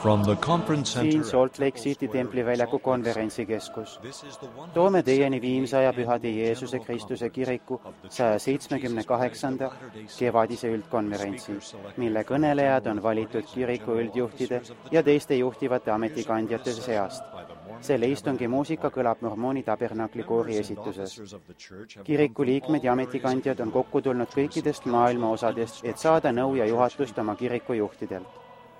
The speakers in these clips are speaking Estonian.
From the conference siin center Salt Lake City templiväljaku konverentsikeskus. Toome teieni Viimsaja Pühade Jeesuse Kristuse kiriku 178. kevadise üldkonverentsi, mille kõnelejad on valitud kiriku üldjuhtide ja teiste juhtivate ametikandjate seast. Selle istungi muusika kõlab Mormooni tabernakli koori esituses. Kiriku liikmed ja ametikandjad on kokku tulnud kõikidest maailma osadest, et saada nõu ja juhatust oma kiriku juhtidelt.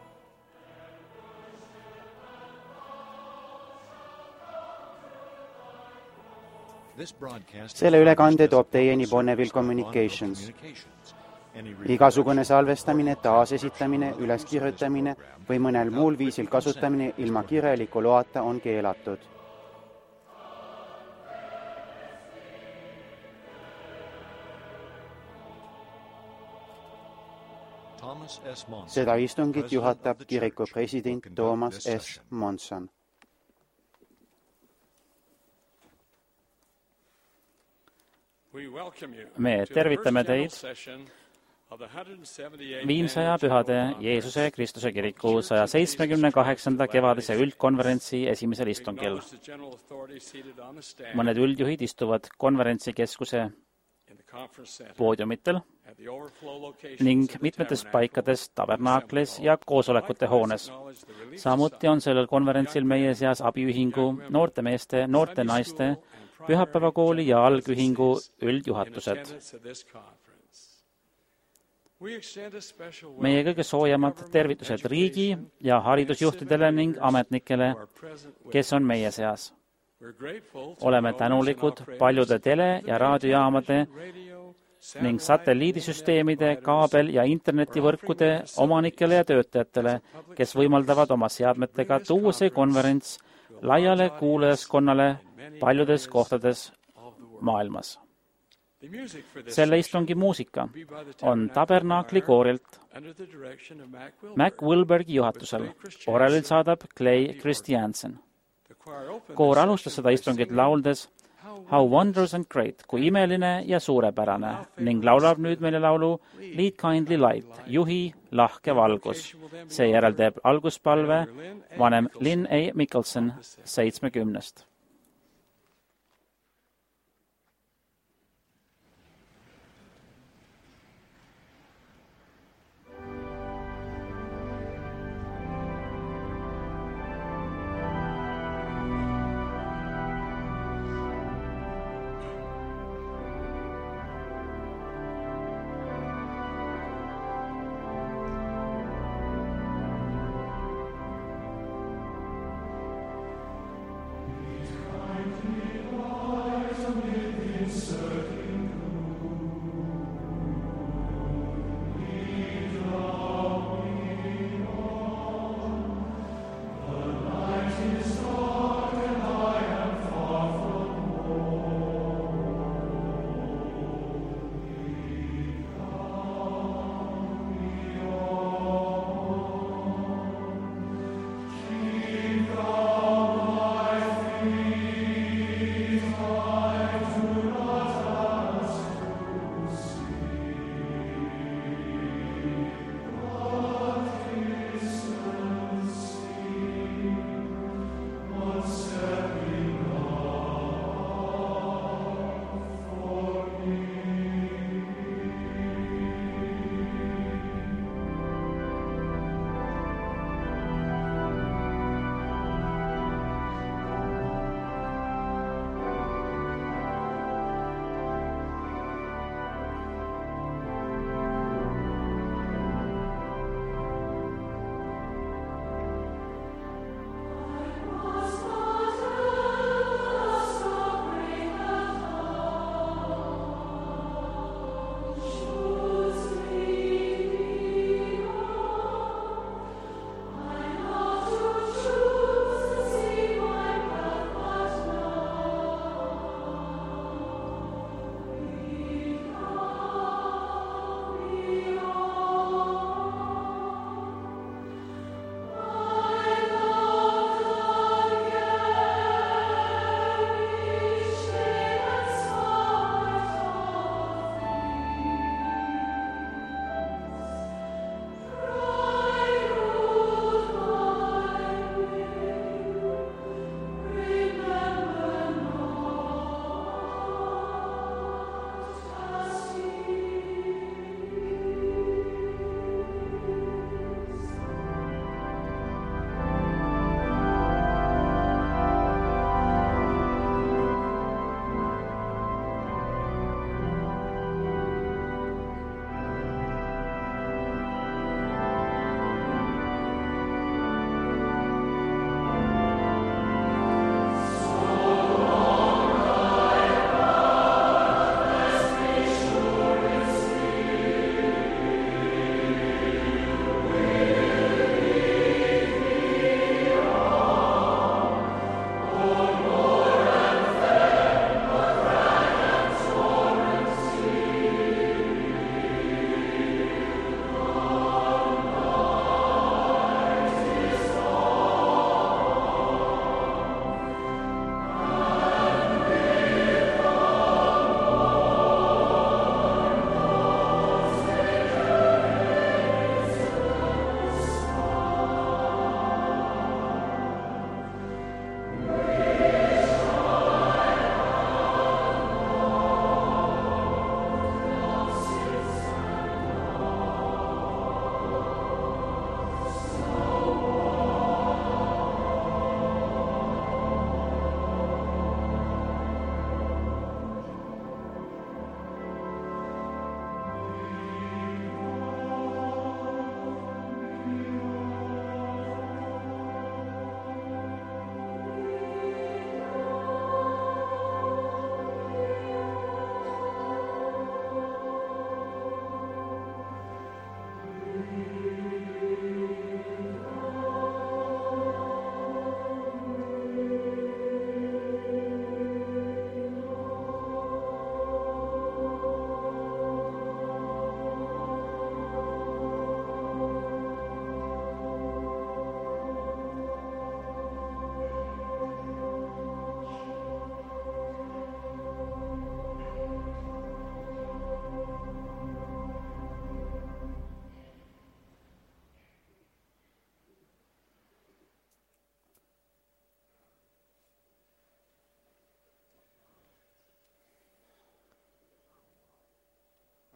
Selle ülekande toob teieni Bonneville Communications. Igasugune salvestamine, taasesitamine, üleskirjutamine või mõnel muul viisil kasutamine ilma kirjaliku loata on keelatud. Seda istungit juhatab kiriku president Thomas S. Monson. Me tervitame teid Viimsaja Pühade Jeesuse Kristuse kiriku 178. kevadise üldkonverentsi esimesel istungil. Mõned üldjuhid istuvad konverentsikeskuse poodiumitel ning mitmetes paikades tabernaaklis ja koosolekute hoones. Samuti on sellel konverentsil meie seas abiühingu, noorte meeste, noorte naiste, pühapäevakooli ja algühingu üldjuhatused. Meie kõige soojamad tervitused riigi ja haridusjuhtidele ning ametnikele, kes on meie seas. Oleme tänulikud paljude tele- ja raadiojaamade ning satelliidisüsteemide, kaabel- ja internetivõrkude omanikele ja töötajatele, kes võimaldavad oma seadmetega tuua see konverents laiale kuulajaskonnale paljudes kohtades maailmas. Selle istungi muusika on tabernaakli koorilt Mac Wilbergi juhatusel. Orelil saadab Clay Christiansen. Koor alustas seda istungit lauldes How wondrous and great, kui imeline ja suurepärane, ning laulab nüüd meile laulu Lead kindly light, juhi lahke valgus. Seejärel teeb alguspalve vanem Lynn A. Mickelson 70.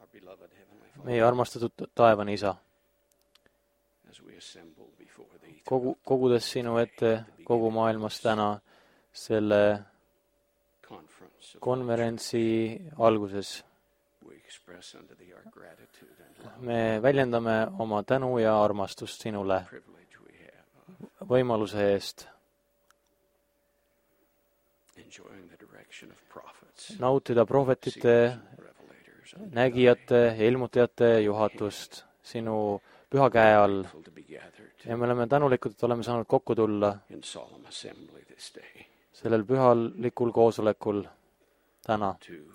meie armastatud taevane Isa, kogudes sinu ette kogu maailmas täna selle konverentsi alguses, me väljendame oma tänu ja armastust sinule võimaluse eest nautida prohvetite, nägijate ja ilmutajate juhatust sinu püha käe all. Ja me oleme tänulikud, et oleme saanud kokku tulla sellel pühalikul koosolekul täna,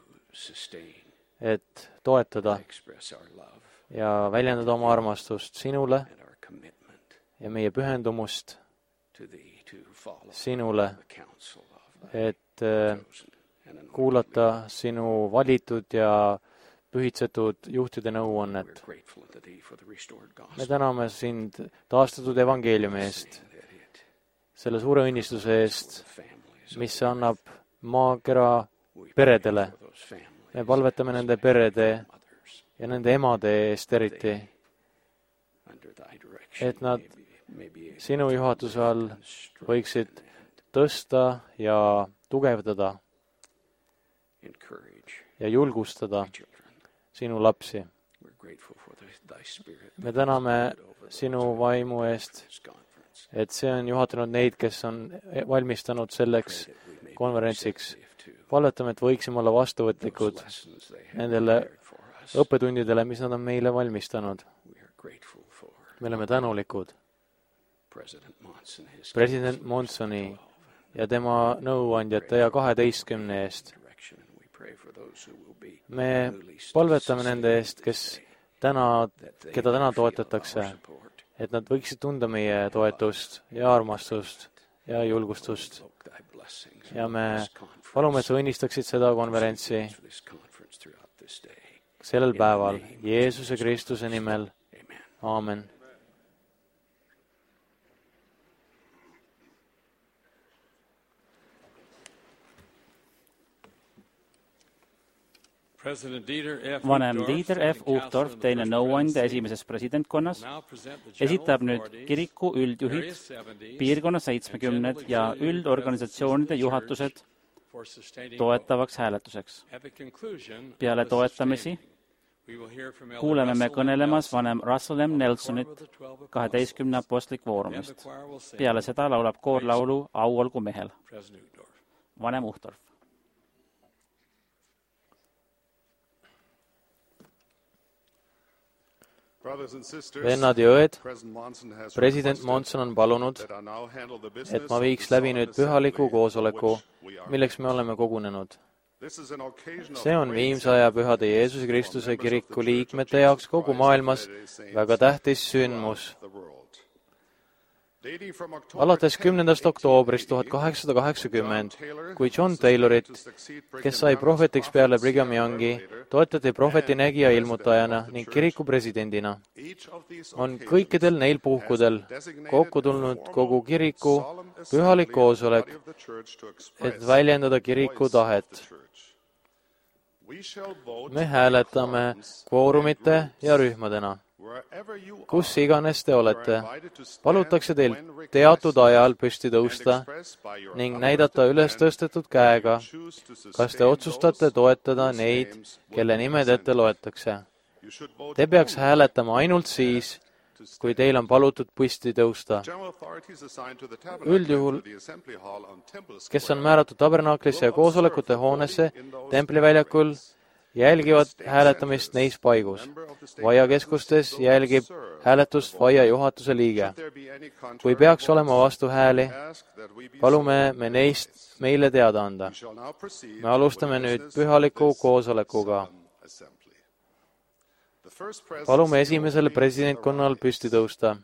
et toetada ja väljendada oma armastust sinule ja meie pühendumust sinule, et kuulata sinu valitud ja pühitsetud juhtide nõuannet. Me täname sind taastatud evangeeliumi eest, selle suure õnnistuse eest, mis see annab maakera peredele. Me palvetame nende perede ja nende emade eest eriti, et nad sinu juhatuse all võiksid tõsta ja tugevdada ja julgustada sinu lapsi. Me täname sinu vaimu eest, et see on juhatanud neid, kes on valmistanud selleks konverentsiks. Palvetame, et võiksime olla vastuvõtlikud nendele õppetundidele, mis nad on meile valmistanud. Me oleme tänulikud president Monsoni ja tema nõuandjate ja 12 eest. Me palvetame nende eest, keda täna toetatakse, et nad võiksid tunda meie toetust ja armastust ja julgustust. Ja me palume, et sa õnnistaksid seda konverentsi sellel päeval Jeesuse Kristuse nimel. Aamen. Vanem Dieter F. Uchtdorf, teine nõuandja esimeses presidentkonnas, esitab nüüd kiriku üldjuhid, piirkonna 70 ja üldorganisatsioonide juhatused toetavaks hääletuseks. Peale toetamisi kuuleme me kõnelemas vanem Russell M. Nelsonit 12 apostlik voorumist. Peale seda laulab koor laulu Au olgu mehel. Vanem Uchtdorf. Vennad ja õed, president Monson on palunud, et ma viiks läbi nüüd pühaliku koosoleku, milleks me oleme kogunenud. See on viimsaja pühade Jeesuse Kristuse kiriku liikmete jaoks kogu maailmas väga tähtis sündmus. Alates 10. oktoobrist 1880, kui John Taylorit, kes sai prohvetiks peale Brigham Youngi, toetati prohveti nägija ilmutajana ning kiriku presidendina, on kõikidel neil puhkudel kokku tulnud kogu kiriku pühalik koosolek, et väljendada kiriku tahet. Me hääletame kvoorumite ja rühmadena. Kus iganes te olete, palutakse teil teatud ajal püsti tõusta ning näidata üles tõstetud käega, kas te otsustate toetada neid, kelle nimed ette loetakse. Te peaks hääletama ainult siis, kui teil on palutud püsti tõusta. Üldjuhul, kes on määratud tabernaklisse ja koosolekute hoonesse templiväljakul, jälgivad hääletamist neis paigus. Vaiakeskustes jälgib hääletust vaia juhatuse liige. Kui peaks olema vastuhääli, palume me neist meile teada anda. Me alustame nüüd pühaliku koosolekuga. Palume esimesel presidentkonnal püsti tõusta.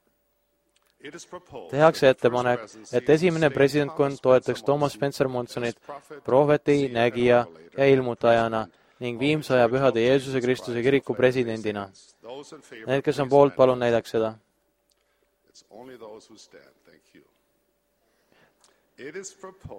Tehakse ettepanek, et esimene presidentkond toetaks Thomas Spencer Monsonit prohveti, nägija ja ilmutajana ning viimsaja pühade Jeesuse Kristuse kiriku presidendina. Need, kes on poolt, palun näidaks seda.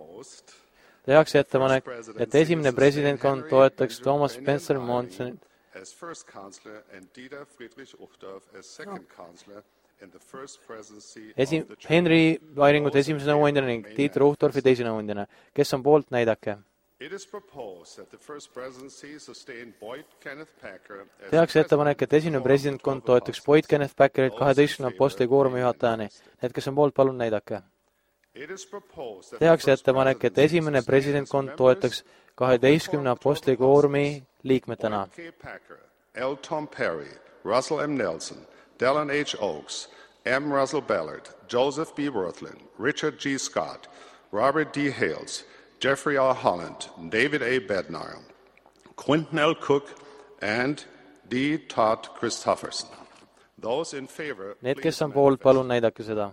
Tehakse ettepanek, et esimene presidentkond toetaks Thomas Spencer Monsonit as first counselor and Dieter Friedrich Uchtdorf as second counselor in the first presidency of the church. Henry Vairingut esimese nõuandjana ning Dieter Uchtdorfi teise nõuandjana. Kes on poolt, näidake. It is proposed that the first presidency sustain Boyd Kenneth Packer as Tehakse ettepanek, et esimene presidentkond toetaks Boyd Kenneth Packerit 12 apostli koorumi juhatajani. Need, kes on poolt, palun näidake. It is proposed that Tehakse ettepanek, et esimene presidentkond toetaks 12 apostli koorumi liikmetena. Boyd K. Packer, L. Tom Perry, Russell M. Nelson, Dallin H. Oaks, M. Russell Ballard, Joseph B. Worthlin, Richard G. Scott, Robert D. Hales, Jeffrey R. Holland, David A. Bednar, Quentin L. Cook, and D. Todd Christofferson. Those in favor, Need, kes on poolt, palun näidake seda.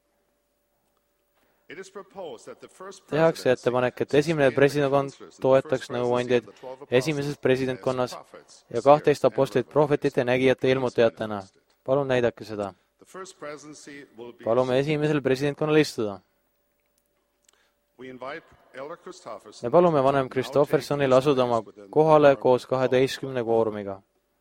It is proposed that the first Tehakse ettepanek, et esimene presidentkond toetaks nõuandjaid esimeses presidentkonnas ja 12 apostlit prohvetite, nägijate, ilmutajatena. Palun näidake seda. the first presidency will be. Palume esimesel presidentkonnal istuda. We invite Elder Christofferson. Me palume vanem Christoffersonil asuda oma kohale koos 12 kvoorumiga.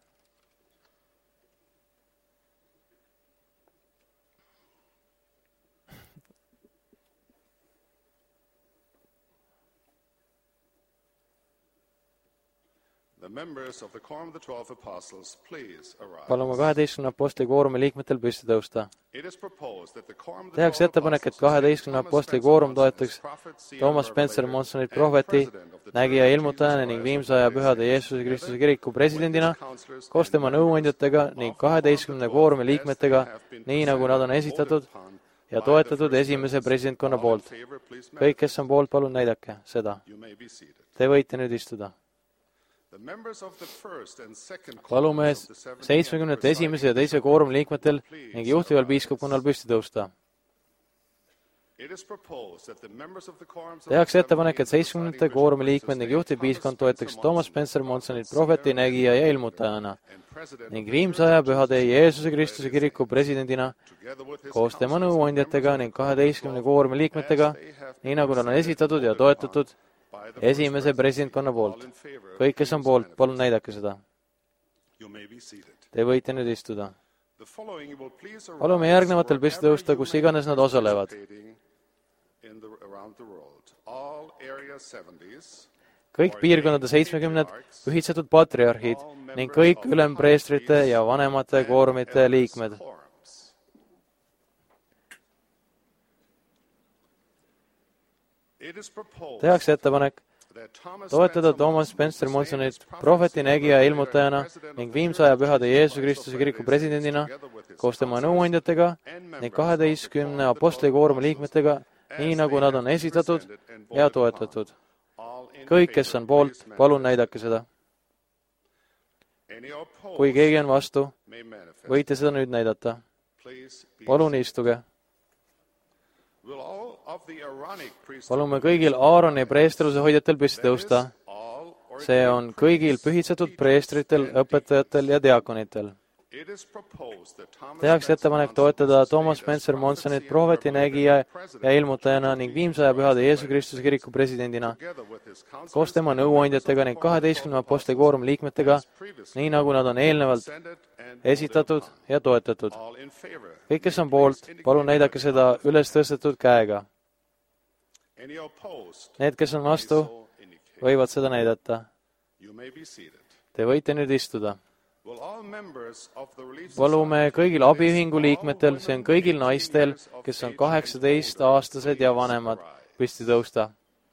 The members of the Quorum of the 12 Apostles, please arise. Palume 12 apostli koorumi liikmetel püsti tõusta. It is proposed that the Quorum of the Tehakse 12 ettepanek, et Apostles 12 apostli koorum toetaks Thomas Spencer Monsonit prohveti, nägija ilmutajana ning viimsaja pühade Jeesuse Kristuse kiriku presidendina koos tema nõuandjatega ning 12 koorumi liikmetega, nii nagu nad on esitatud ja toetatud esimese presidentkonna poolt. Kõik, kes on poolt, palun näidake seda. You may be seated. Te võite nüüd istuda. The members of the first and second Palume quorums of the 71 ja teise koorumi liikmetel ning juhtival piiskopkonnal püsti tõusta. It is proposed that the members of the quorums of Tehakse the ettepanek, et 70 koorumi liikmed ning juhtiv piiskond toetaks Thomas Spencer Monsonit prohveti, nägija ja ilmutajana ning viimsaja pühade Jeesuse Kristuse kiriku presidendina koos tema nõuandjatega ning 12 koorumi liikmetega, nii nagu nad on esitatud ja toetatud esimese presidentkonna poolt. Kõik, kes on poolt, palun näidake seda. You may be seated. Te võite nüüd istuda. The following will please arise Palume järgnevatel püsti tõusta, kus iganes nad osalevad. around the world. All area 70s, Kõik piirkondade 70 pühitsetud patriarhid ning kõik ülempreestrite ja vanemate koorumite liikmed. quorums. It is proposed Tehakse ettepanek that Thomas toetada Spencer Thomas Spencer Monsonit prohveti, nägija ja ilmutajana ning viimsaja pühade Jeesuse Kristuse kiriku presidendina koos tema nõuandjatega ning 12 apostli koorumi liikmetega, nii nagu nad on esitatud ja toetatud. all in Kõik, kes on poolt, palun näidake seda. any opposed Kui keegi on vastu, may manifest. võite seda nüüd näidata. Please be Palun istuge. Will all of the Aaronic priesthood Palume kõigil Aaroni preestruse hoidjatel püsti tõusta. all or See on kõigil pühitsetud preestritel, õpetajatel ja diakonitel. it is proposed that Thomas Tehakse Spencer ettepanek Monson toetada stay Thomas as Spencer Monsonit prophecy prohveti, and nägija revelation ja ilmutajana ning viimsaja pühade Jeesuse Kristuse kiriku presidendina together with his counselors koos tema nõuandjatega ning 12 apostli koorumi liikmetega, nii nagu nad on eelnevalt presented and esitatud ja toetatud. all in favor. Kõik, kes on poolt, palun näidake seda üles tõstetud käega. Any opposed, Need, kes on vastu, so indicate. võivad seda näidata. You may be seated. Te võite nüüd istuda. Will all members of the Relief Palume Society kõigil place abiühingu all liikmetel, see on women kõigil 18 naistel, years of kes on age 18-aastased ja vanemad, püsti tõusta.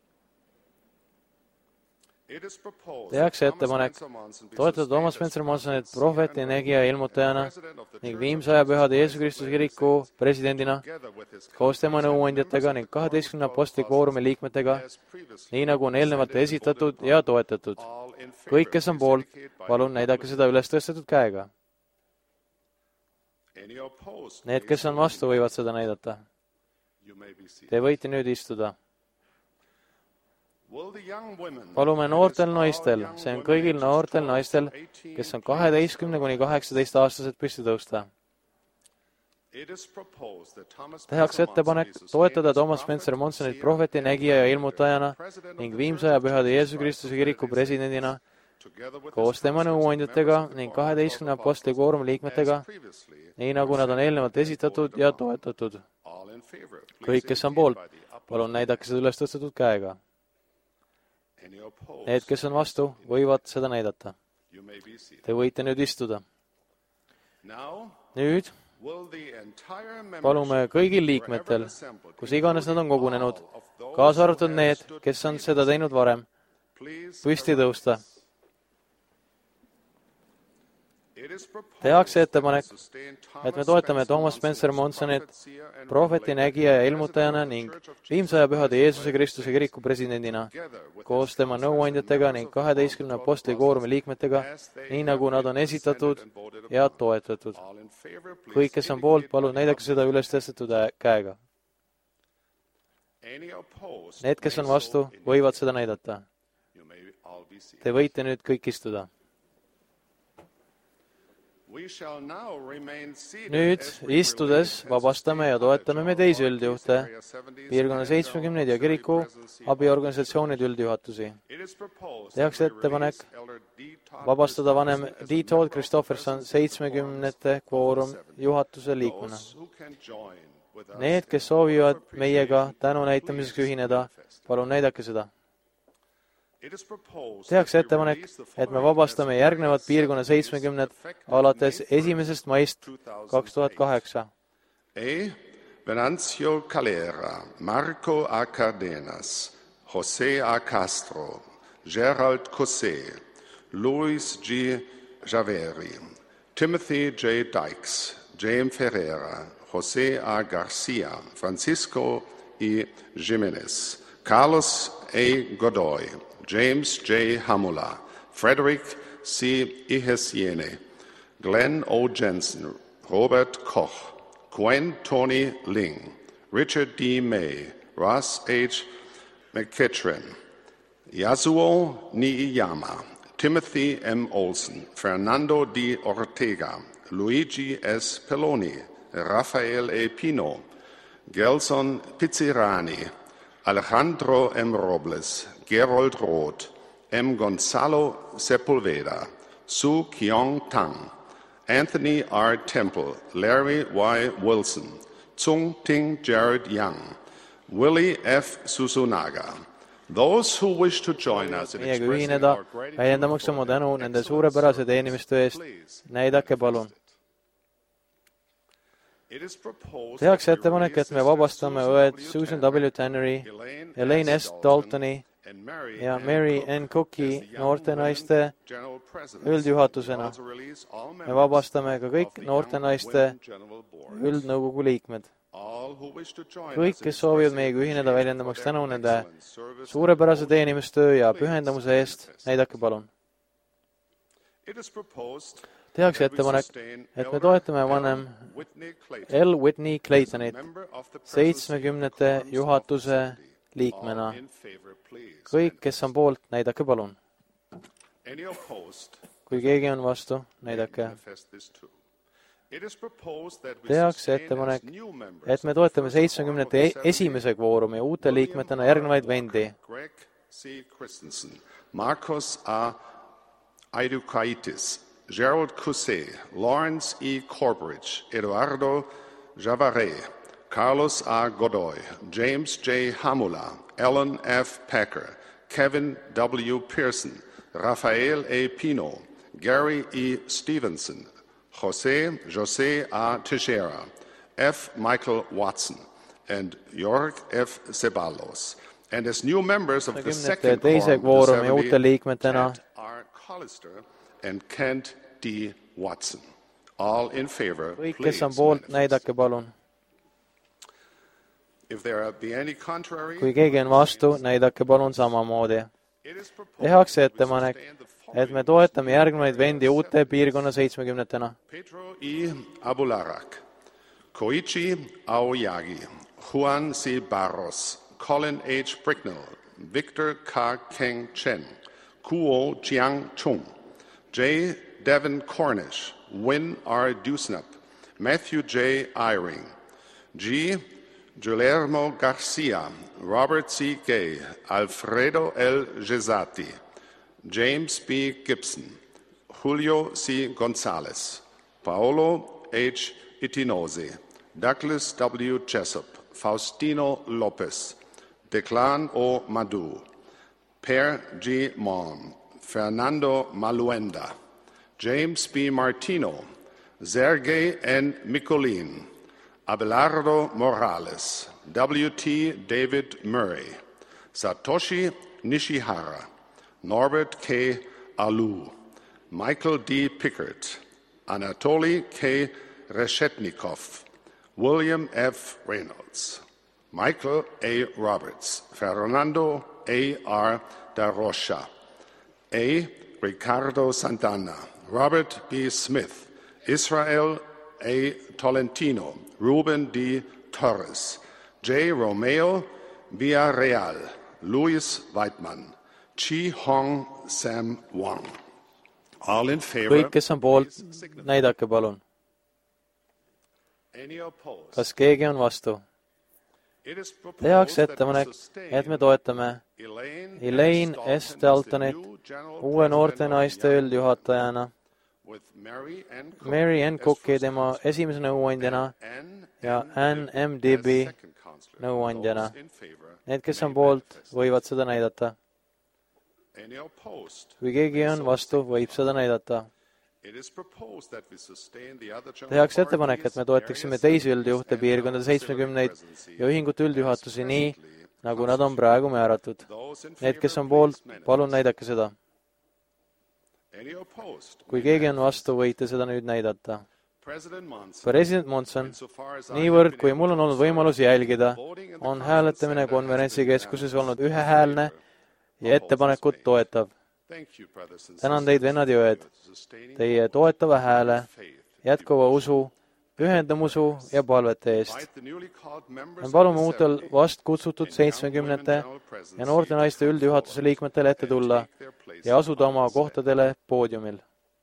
It is proposed Tehakse that Thomas ettepanek Spencer Monson be toetada Thomas sustained as Spencer Monsonit prophet, prohveti, seer, nägija ja ilmutajana president of the ning Church viimsaja of pühade Jesus Jeesuse Christ Kristuse of kiriku Latter-day presidendina together with his koos tema counselors and nõuandjatega members ning of the Quorum of 12 the apostli 12 koorumi liikmetega, as previously nii nagu on eelnevalt presented and esitatud voted ja upon. toetatud. All in favor, Kõik, kes on please poolt, indicate by palun the näidake seda üles tõstetud käega. Any opposed, Need, please kes on vastu, võivad seda näidata. You may be seated. Te võite nüüd istuda. Will the young women, Palume noortel all naistel, young see on women kõigil ages noortel 12 naistel, to 18 kes on 12 kuni 18 aastased, püsti tõusta. It is proposed that Thomas Tehakse Spencer ettepanek Monson be toetada sustained Thomas as Spencer prophet, Monsonit seer, prohveti, and nägija ja revealer, ilmutajana president of ning the viimsaja Church of pühade Jesus Jeesuse Christ Kristuse of kiriku Latter-day presidendina koos tema nõuandjatega ning 12 apostli koorumi liikmetega, nii nagu nad on eelnevalt esitatud ja toetatud. Kõik, kes on poolt, palun näidake seda üles tõstetud käega. Need, kes on vastu, võivad seda näidata. Te võite nüüd istuda. Nüüd palume kõigil liikmetel, kus iganes nad on kogunenud, kaasa arvatud need, kes on seda teinud varem, püsti tõusta. Tehakse ettepanek, et me toetame Thomas Spencer Monsonit prohveti, nägija ja ilmutajana ning viimsaja pühade Jeesuse Kristuse kiriku presidendina, koos tema nõuandjatega ning 12 apostli koorumi liikmetega, nii nagu nad on esitatud ja toetatud. Kõik, kes on poolt, palun näidake seda üles tõstetud käega. Need, kes on vastu, võivad seda näidata. Te võite nüüd kõik istuda. Nüüd istudes vabastame ja toetame me teisi üldjuhte, piirkonna 70 ja kiriku abiorganisatsioonide üldjuhatusi. Tehakse ettepanek vabastada vanem D. Todd Christofferson 70 kvoorum juhatuse liikmena. Need, kes soovivad meiega tänu näitamiseks ühineda, palun näidake seda. Tehakse ettepanek, et me vabastame järgnevad piirkonna 70 alates 1. maist 2008. Venancio Calera, Marco A. Cardenas, José A. Castro, Gerald Cosé, Luis G. Javeri, Timothy J. Dykes, James Ferreira, José A. Garcia, Francisco E. Jiménez, Carlos A. Godoy, James J. Hamula, Frederick C. Ihesiene, Glenn O. Jensen, Robert Koch, Gwen Tony Ling, Richard D. May, Ross H. McKittrick, Yasuo Niiyama, Timothy M. Olson, Fernando D. Ortega, Luigi S. Peloni, Rafael A. Pino, Gelson Pizzirani, Alejandro M. Robles, Gerold Roth, M. Gonzalo Sepulveda, Su Kyong Tang, Anthony R. Temple, Larry Y. Wilson, Tsung Ting Jared Young, Willie F. Susunaga. Those who wish to join us in meiega ühineda, väljendamaks oma tänu nende suurepärase teenimiste eest, näidake palun. Tehakse ettepanek, et me vabastame õed Susan W. Tannery, Elaine S. Daltoni ja Mary N. Cooki noorte naiste üldjuhatusena. Me vabastame ka kõik noorte naiste üldnõukogu liikmed. Kõik, kes soovivad meiega ühineda, väljendamaks tänu nende suurepärase teenimistöö ja pühendamuse eest, näidake palun. Tehakse ettepanek, et me toetame vanem L. Whitney Claytonit 70 juhatuse liikmena. Kõik, kes on poolt, näidake palun. Kui keegi on vastu, näidake. Tehakse ettepanek, et me toetame 71. kvoorumi uute liikmetena järgnevaid vendi. Marcos A. Aidukaitis, Gerald Cusé, Lawrence E. Corbridge, Eduardo Javare, Carlos A. Godoy, James J. Hamula, Ellen F. Packer, Kevin W. Pearson, Rafael A. Pino, Gary E. Stevenson, Jose A. Teixeira, F. Michael Watson, and Jorg F. Ceballos. And as new members of the second quorum, Ted R. Collister and Kent D. Watson. All in favor, kõik, kes on poolt, näidake palun. Kui keegi on vastu, näidake palun samamoodi. Tehakse ettepanek, et me toetame järgnevaid vendi uute piirkonna 70-tena. Pedro E. Abularak, Koichi Aoyagi, Juan C. Barros, Colin H. Bricknell, Victor K. Keng Chen, Kuo Chiang Chung, J. Devin Cornish, Win R. Dusnap, Matthew J. Eyring, G. Guillermo Garcia, Robert C. Gay, Alfredo L. Gesati, James B. Gibson, Julio C. Gonzalez, Paolo H. Itinose, Douglas W. Jessup, Faustino Lopez, Declan O. Madu, Per G. Mon, Fernando Maluenda, James B. Martino, Sergei N. Mikolin, Abelardo Morales, W.T. David Murray, Satoshi Nishihara, Norbert K. Alou, Michael D. Pickard, Anatoly K. Reshetnikov, William F. Reynolds, Michael A. Roberts, Fernando A. R. Da Rocha, A. Ricardo Santana, Robert B. Smith, Israel A. Tolentino, Ruben D. Torres, J. Romeo Villarreal, Louis Weidmann, Chi Hong Sam Wang. All in favor. Kõik, kes on poolt, näidake palun. Kas keegi on vastu? Tehakse ettepanek, et me toetame Elaine S. Daltonit uue noorte naiste üldjuhatajana, Mary N. Cooki tema esimese nõuandjana ja Ann M. Dibby nõuandjana. Need, kes on poolt, võivad seda näidata. Kui keegi on vastu, võib seda näidata. Tehakse ettepanek, et me toetaksime teisi üldjuhte piirkondade 70 ja ühingute üldjuhatusi nii, nagu nad on praegu määratud. Need, kes on poolt, palun näidake seda. Kui keegi on vastu, võite seda nüüd näidata. President Monson, niivõrd kui mul on olnud võimalus jälgida, on hääletamine konverentsikeskuses olnud ühehäälne ja ettepanekut toetav. Tänan teid, vennad ja õed, teie toetava hääle, jätkuva usu, pühendumusu ja palvete eest. Me palume uutel vast kutsutud 70 ja noorte naiste üldjuhatuse liikmetele ette tulla ja asuda oma kohtadele poodiumil.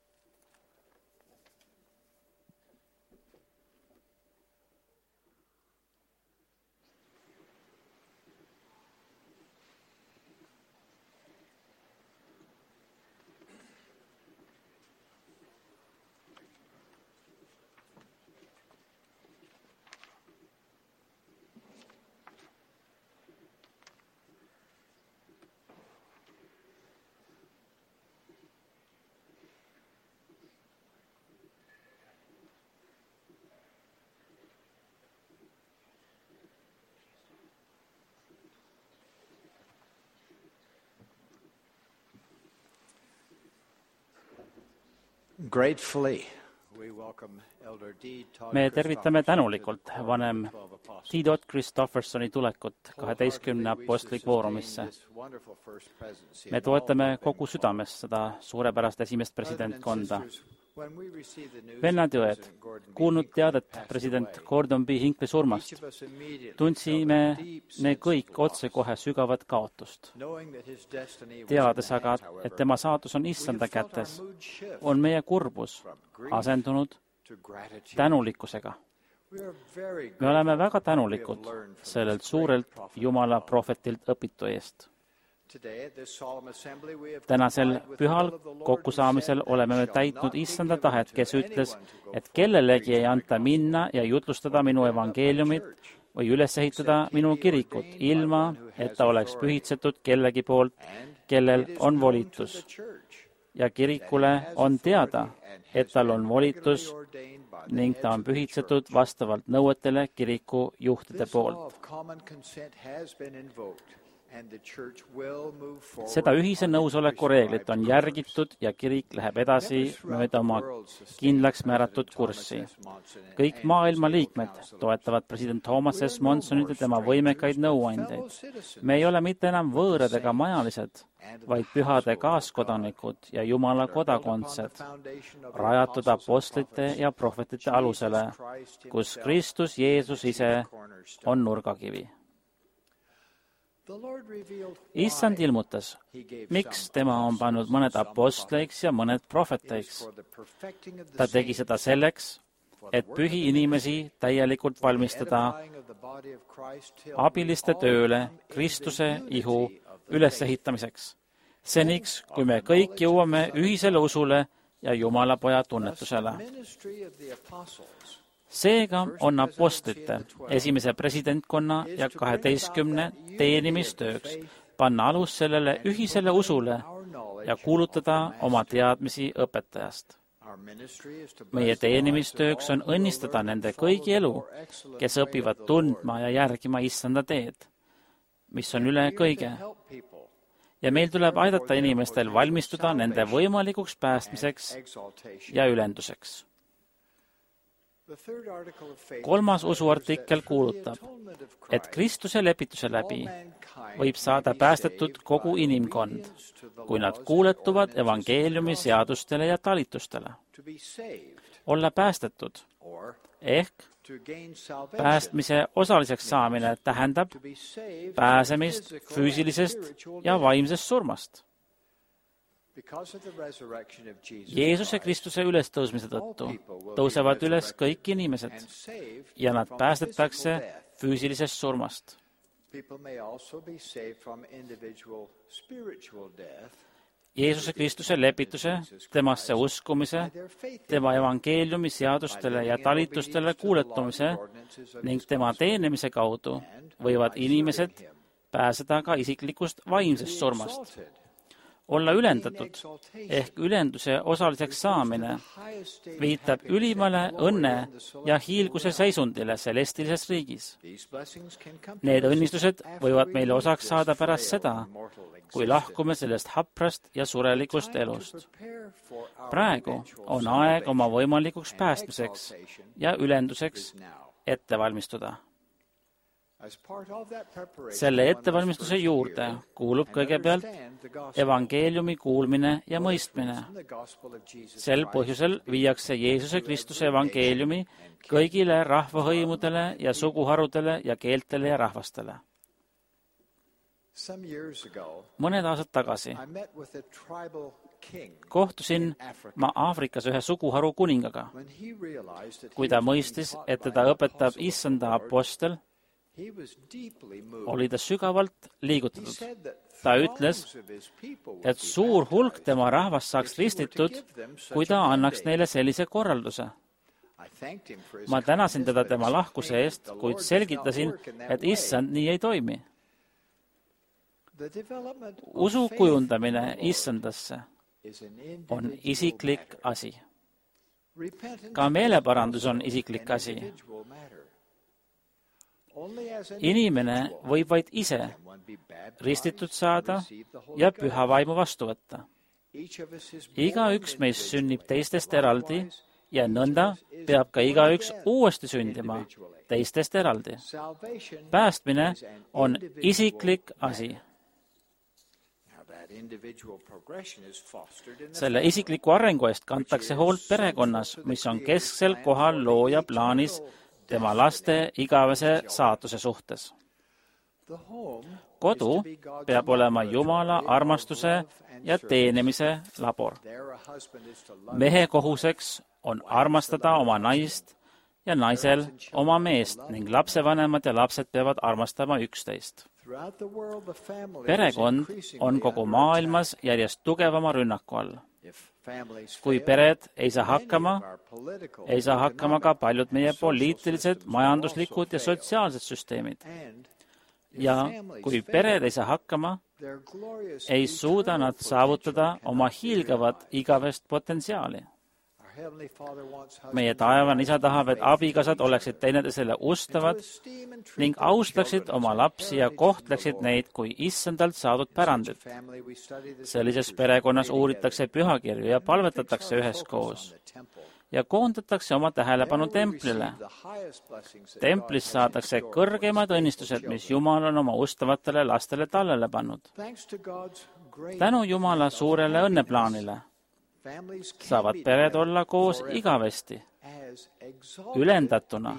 Me tervitame tänulikult vanem D. Christoffersoni tulekut 12 apostli kvoorumisse. Me toetame kogu südamest seda suurepärast esimest presidentkonda. Vennad ja õed, kuulnud teadet president Gordon B. Hinckley surmast, tundsime me kõik otsekohe sügavat kaotust. Teades aga, et tema saatus on issanda kätes, on meie kurbus asendunud tänulikkusega. Me oleme väga tänulikud sellelt suurelt Jumala prohvetilt õpitu eest. Tänasel pühal kokkusaamisel oleme me täitnud issanda tahet, kes ütles, et kellelegi ei anta minna ja jutlustada minu evangeeliumit või üles ehitada minu kirikut, ilma et ta oleks pühitsetud kellegi poolt, kellel on volitus. Ja kirikule on teada, et tal on volitus ning ta on pühitsetud vastavalt nõuetele kiriku juhtide poolt. Seda ühise nõusoleku reeglit on järgitud ja kirik läheb edasi mööda oma kindlaks määratud kurssi. Kõik maailma liikmed toetavad president Thomas S. Monsonit ja tema võimekaid nõuandeid. Me ei ole mitte enam võõrad ega majalised, vaid pühade kaaskodanikud ja Jumala kodakondsed, rajatud apostlite ja prohvetite alusele, kus Kristus Jeesus ise on nurgakivi. Issand ilmutas, miks tema on pannud mõned apostleiks ja mõned prohveteiks. Ta tegi seda selleks, et pühi inimesi täielikult valmistada abiliste tööle Kristuse ihu ülesehitamiseks. seniks, kui me kõik jõuame ühisele usule ja Jumala poja tunnetusele. Seega on apostlite, esimese presidentkonna ja 12 teenimistööks panna alus sellele ühisele usule ja kuulutada oma teadmisi õpetajast. Meie teenimistööks on õnnistada nende kõigi elu, kes õpivad tundma ja järgima issanda teed, mis on üle kõige. Ja meil tuleb aidata inimestel valmistuda nende võimalikuks päästmiseks ja ülenduseks. 3. usuartikkel kuulutab, et Kristuse lepituse läbi võib saada päästetud kogu inimkond, kui nad kuuletuvad evangeeliumi seadustele ja talitustele. Olla päästetud ehk päästmise osaliseks saamine tähendab pääsemist füüsilisest ja vaimsest surmast. Jeesuse Kristuse ülestõusmise tõttu tõusevad üles kõik inimesed ja nad päästetakse füüsilisest surmast. Jeesuse Kristuse lepituse, temasse uskumise, tema evangeeliumi seadustele ja talitustele kuuletumise ning tema teenimise kaudu võivad inimesed pääseda ka isiklikust vaimsest surmast. Olla ülendatud ehk ülenduse osaliseks saamine viitab ülimale õnne ja hiilguse seisundile celestilises riigis. Need õnnistused võivad meile osaks saada pärast seda, kui lahkume sellest haprast ja surelikust elust. Praegu on aeg oma võimalikuks päästmiseks ja ülenduseks ette valmistuda. Selle ettevalmistuse juurde kuulub kõigepealt evangeeliumi kuulmine ja mõistmine. Sel põhjusel viiakse Jeesuse Kristuse evangeeliumi kõigile rahvahõimudele ja suguharudele ja keeltele ja rahvastele. Mõned aastad tagasi kohtusin ma Aafrikas ühe suguharu kuningaga. Kui ta mõistis, et teda õpetab issanda apostel, oli ta sügavalt liigutatud. Ta ütles, et suur hulk tema rahvast saaks ristitud, kui ta annaks neile sellise korralduse. Ma tänasin teda tema lahkuse eest, kuid selgitasin, et issand nii ei toimi. Usu kujundamine issandasse on isiklik asi. Ka meeleparandus on isiklik asi. Inimene võib vaid ise ristitud saada ja püha vaimu vastu võtta. Igaüks meist sünnib teistest eraldi ja nõnda peab ka igaüks uuesti sündima teistest eraldi. Päästmine on isiklik asi. Selle isikliku arengu eest kantakse hoolt perekonnas, mis on kesksel kohal looja plaanis tema laste igavese saatuse suhtes. Kodu peab olema Jumala armastuse ja teenimise labor. Mehe kohuseks on armastada oma naist ja naisel oma meest ning lapsevanemad ja lapsed peavad armastama üksteist. Perekond on kogu maailmas järjest tugevama rünnaku all. Kui pered ei saa hakkama ka paljud meie poliitilised, majanduslikud ja sotsiaalsed süsteemid. Ja kui pered ei saa hakkama, ei suuda nad saavutada oma hiilgavat igavest potentsiaali. Meie taevane isa tahab, et abikaasad oleksid teineteisele ustavad ning austaksid oma lapsi ja kohtleksid neid kui issandalt saadud pärandit. Sellises perekonnas uuritakse pühakirju ja palvetatakse üheskoos ja koondatakse oma tähelepanu templile. Templis saadakse kõrgemad õnnistused, mis Jumal on oma ustavatele lastele tallele pannud. Tänu Jumala suurele õnneplaanile saavad pered olla koos igavesti, ülendatuna.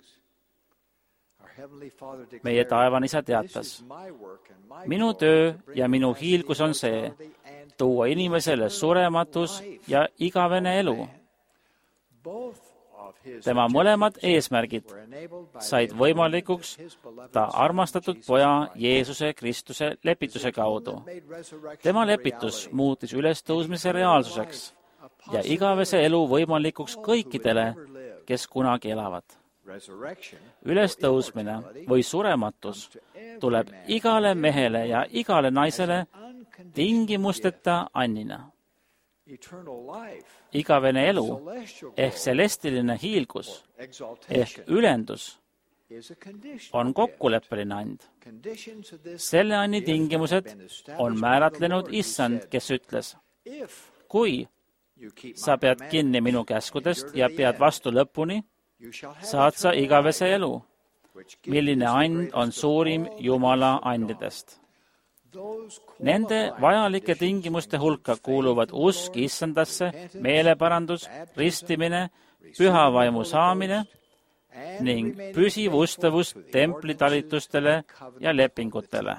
Meie taevane isa teatas, minu töö ja minu hiilgus on see, tuua inimesele surematus ja igavene elu. tema mõlemad eesmärgid said võimalikuks ta armastatud poja Jeesuse Kristuse lepituse kaudu. Tema lepitus muutis ülestõusmise reaalsuseks ja igavese elu võimalikuks kõikidele, kes kunagi elavad. Ülestõusmine või surematus tuleb igale mehele ja igale naisele tingimusteta annina. Igavene elu ehk celestiline hiilgus ehk ülendus on kokkuleppeline and. Selle anni tingimused on määratlenud Issand, kes ütles, kui sa pead kinni minu käskudest ja pead vastu lõpuni, saad sa igavese elu, milline and on suurim Jumala andidest. Nende vajalike tingimuste hulka kuuluvad usk Issandasse, meeleparandus, ristimine, püha vaimu saamine ning püsiv ustavus templitalitustele ja lepingutele.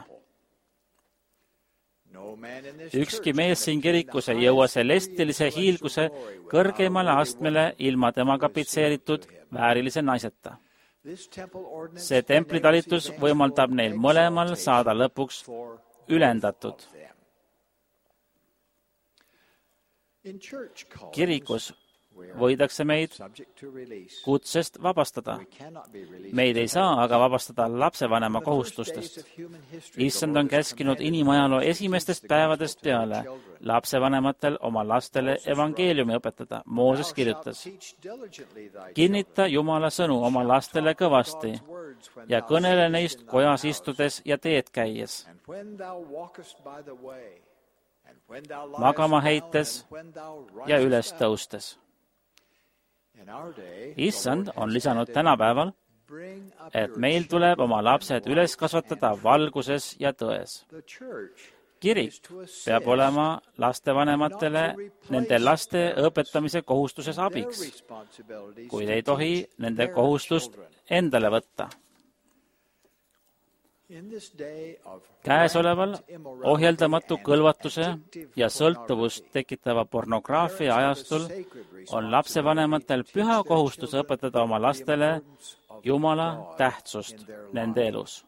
Ükski mees siin kirikus ei jõua celestilise hiilguse kõrgeimale astmele ilma temaga pitseeritud väärilise naiseta. See templitalitus võimaldab neil mõlemal saada lõpuks ülendatud. Kirikus võidakse meid kutsest vabastada. Meid ei saa aga vabastada lapsevanema kohustustest. Issand on käskinud inimajaloo esimestest päevadest peale lapsevanematel oma lastele evangeeliumi õpetada. Mooses kirjutas, kinnita Jumala sõnu oma lastele kõvasti ja kõnele neist kojas istudes ja teed käies, magama heites ja üles tõustes. Issand on lisanud tänapäeval, et meil tuleb oma lapsed üles kasvatada valguses ja tões. Kirik peab olema lastevanematele nende laste õpetamise kohustuses abiks, kuid ei tohi nende kohustust endale võtta. Käesoleval ohjeldamatu kõlvatuse ja sõltuvust tekitava pornograafia ajastul on lapsevanematel püha kohustus õpetada oma lastele Jumala tähtsust nende elus.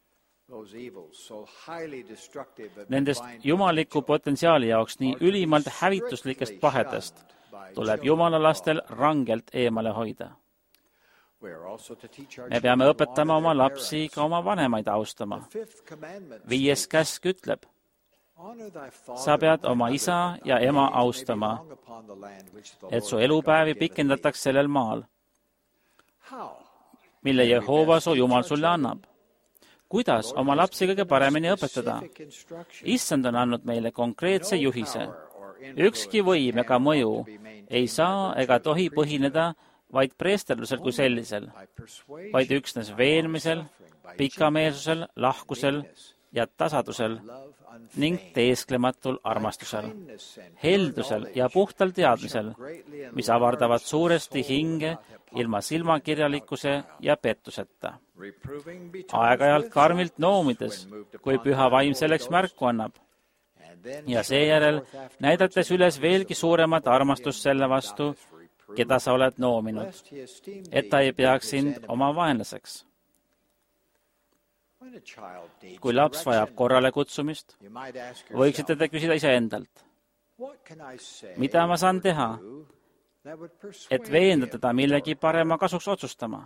Nendest jumaliku potentsiaali jaoks nii ülimalt hävituslikest pahedest tuleb Jumala lastel rangelt eemale hoida. Me peame õpetama oma lapsi ka oma vanemaid austama. 5. käsk ütleb, sa pead oma isa ja ema austama, et su elupäevi pikendataks sellel maal, mille Jehova su Jumal sulle annab. Kuidas oma lapsi kõige paremini õpetada? Issand on andnud meile konkreetse juhise. Ükski võim ega mõju ei saa ega tohi põhineda vaid preesterlusel kui sellisel, vaid üksnes veenmisel, pikameelsusel, lahkusel ja tasadusel ning teesklematul armastusel, heldusel ja puhtal teadmisel, mis avardavad suuresti hinge ilma silmakirjalikkuse ja pettuseta. Aeg-ajalt karmilt noomides, kui püha vaim selleks märku annab, ja seejärel näidates üles veelgi suuremat armastust selle vastu, keda sa oled noominud, et ta ei peaks sind oma vaenlaseks. Kui laps vajab korrale kutsumist, võiksite te küsida iseendalt, mida ma saan teha, et veenda teda millegi parema kasuks otsustama.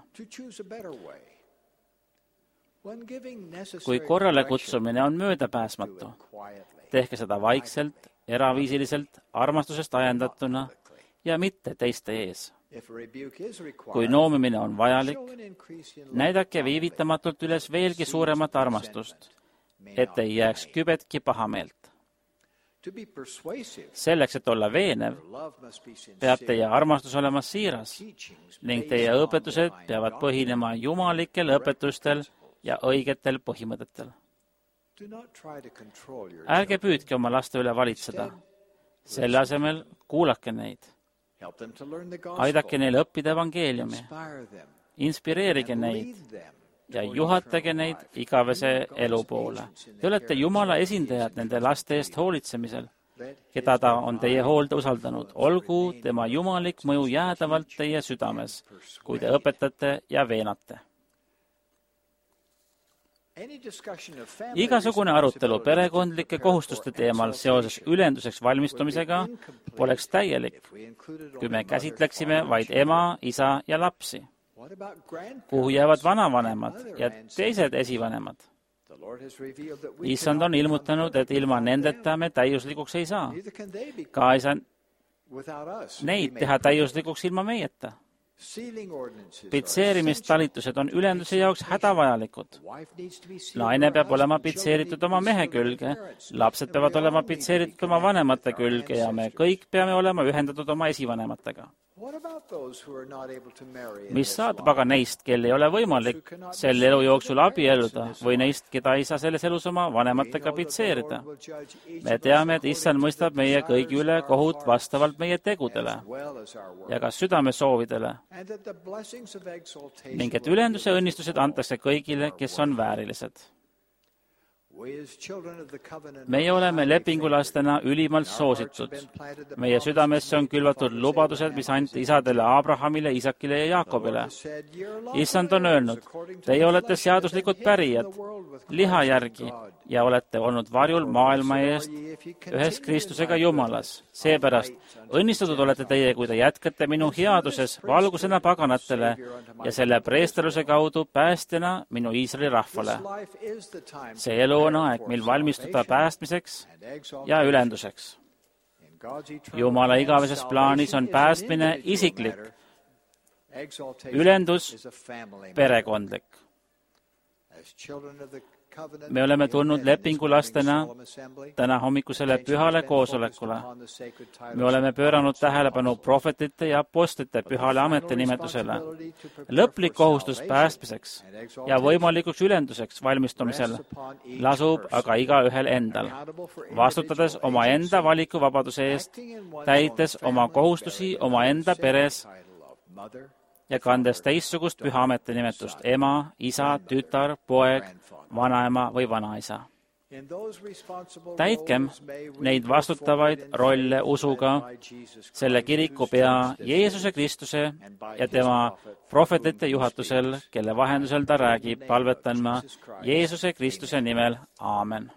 Kui korrale kutsumine on möödapääsmatu, tehke seda vaikselt, eraviisiliselt, armastusest ajendatuna ja mitte teiste ees. Kui noomimine on vajalik, näidake viivitamatult üles veelgi suuremat armastust, et ei jääks kübetki pahameelt. Selleks, et olla veenev, peab teie armastus olema siiras ning teie õpetused peavad põhinema jumalikel õpetustel ja õigetel põhimõtetel. Ärge püüdke oma laste üle valitseda. Selle asemel kuulake neid. Aidake neil õppida evangeeliumi. Inspireerige neid ja juhatage neid igavese elu poole. Te olete Jumala esindajad nende laste eest hoolitsemisel. keda ta on teie hoolde usaldanud. Olgu tema jumalik mõju jäädavalt teie südames, kui te õpetate ja veenate. Igasugune arutelu perekondlike kohustuste teemal seoses ülenduseks valmistumisega poleks täielik, kui me käsitleksime vaid ema, isa ja lapsi. Kuhu jäävad vanavanemad ja teised esivanemad? Issand on ilmutanud, et ilma nendeta me täiuslikuks ei saa. Ka ei saa neid teha täiuslikuks ilma meieta. Pitseerimistalitused on ülenduse jaoks hädavajalikud. Naine peab olema pitseeritud oma mehe külge, lapsed peavad olema pitseeritud oma vanemate külge ja me kõik peame olema ühendatud oma esivanematega. Mis saadab aga neist, kel ei ole võimalik sel elu jooksul abielluda või neist, keda ei saa selles elus oma vanematega pitseerida? Me teame, et Issand mõistab meie kõigi üle kohut vastavalt meie tegudele ja ka südame soovidele ning et ülenduse õnnistused antakse kõigile, kes on väärilised. Meie oleme lepingulastena ülimalt soositud. Meie südamesse on külvatud lubadused, mis anti isadele Abrahamile, Isakile ja Jaakobile. Issand on öelnud, teie olete seaduslikud pärijad liha järgi ja olete olnud varjul maailma eest ühes Kristusega Jumalas. Seepärast õnnistatud olete teie, kui te jätkate minu headuses valgusena paganatele ja selle preesterluse kaudu päästjana minu Iisraeli rahvale. See elu on aeg, mil valmistuda päästmiseks ja ülenduseks. Jumala igaveses plaanis on päästmine isiklik, ülendus perekondlik. Me oleme tulnud lepingulastena täna hommikusele pühale koosolekule. Me oleme pööranud tähelepanu prohvetite ja apostlite pühale ametinimetusele. Lõplik kohustus päästmiseks ja võimalikuks ülenduseks valmistumisel lasub aga igaühel endal, vastutades omaenda valikuvabaduse eest, täites oma kohustusi omaenda peres ja kandes teistsugust püha ametinimetust ema, isa, tütar, poeg, vanaema või vanaisa. Täitkem neid vastutavaid rolle usuga selle kiriku pea Jeesuse Kristuse ja tema prohvetite juhatusel, kelle vahendusel ta räägib, palvetan ma Jeesuse Kristuse nimel. Aamen.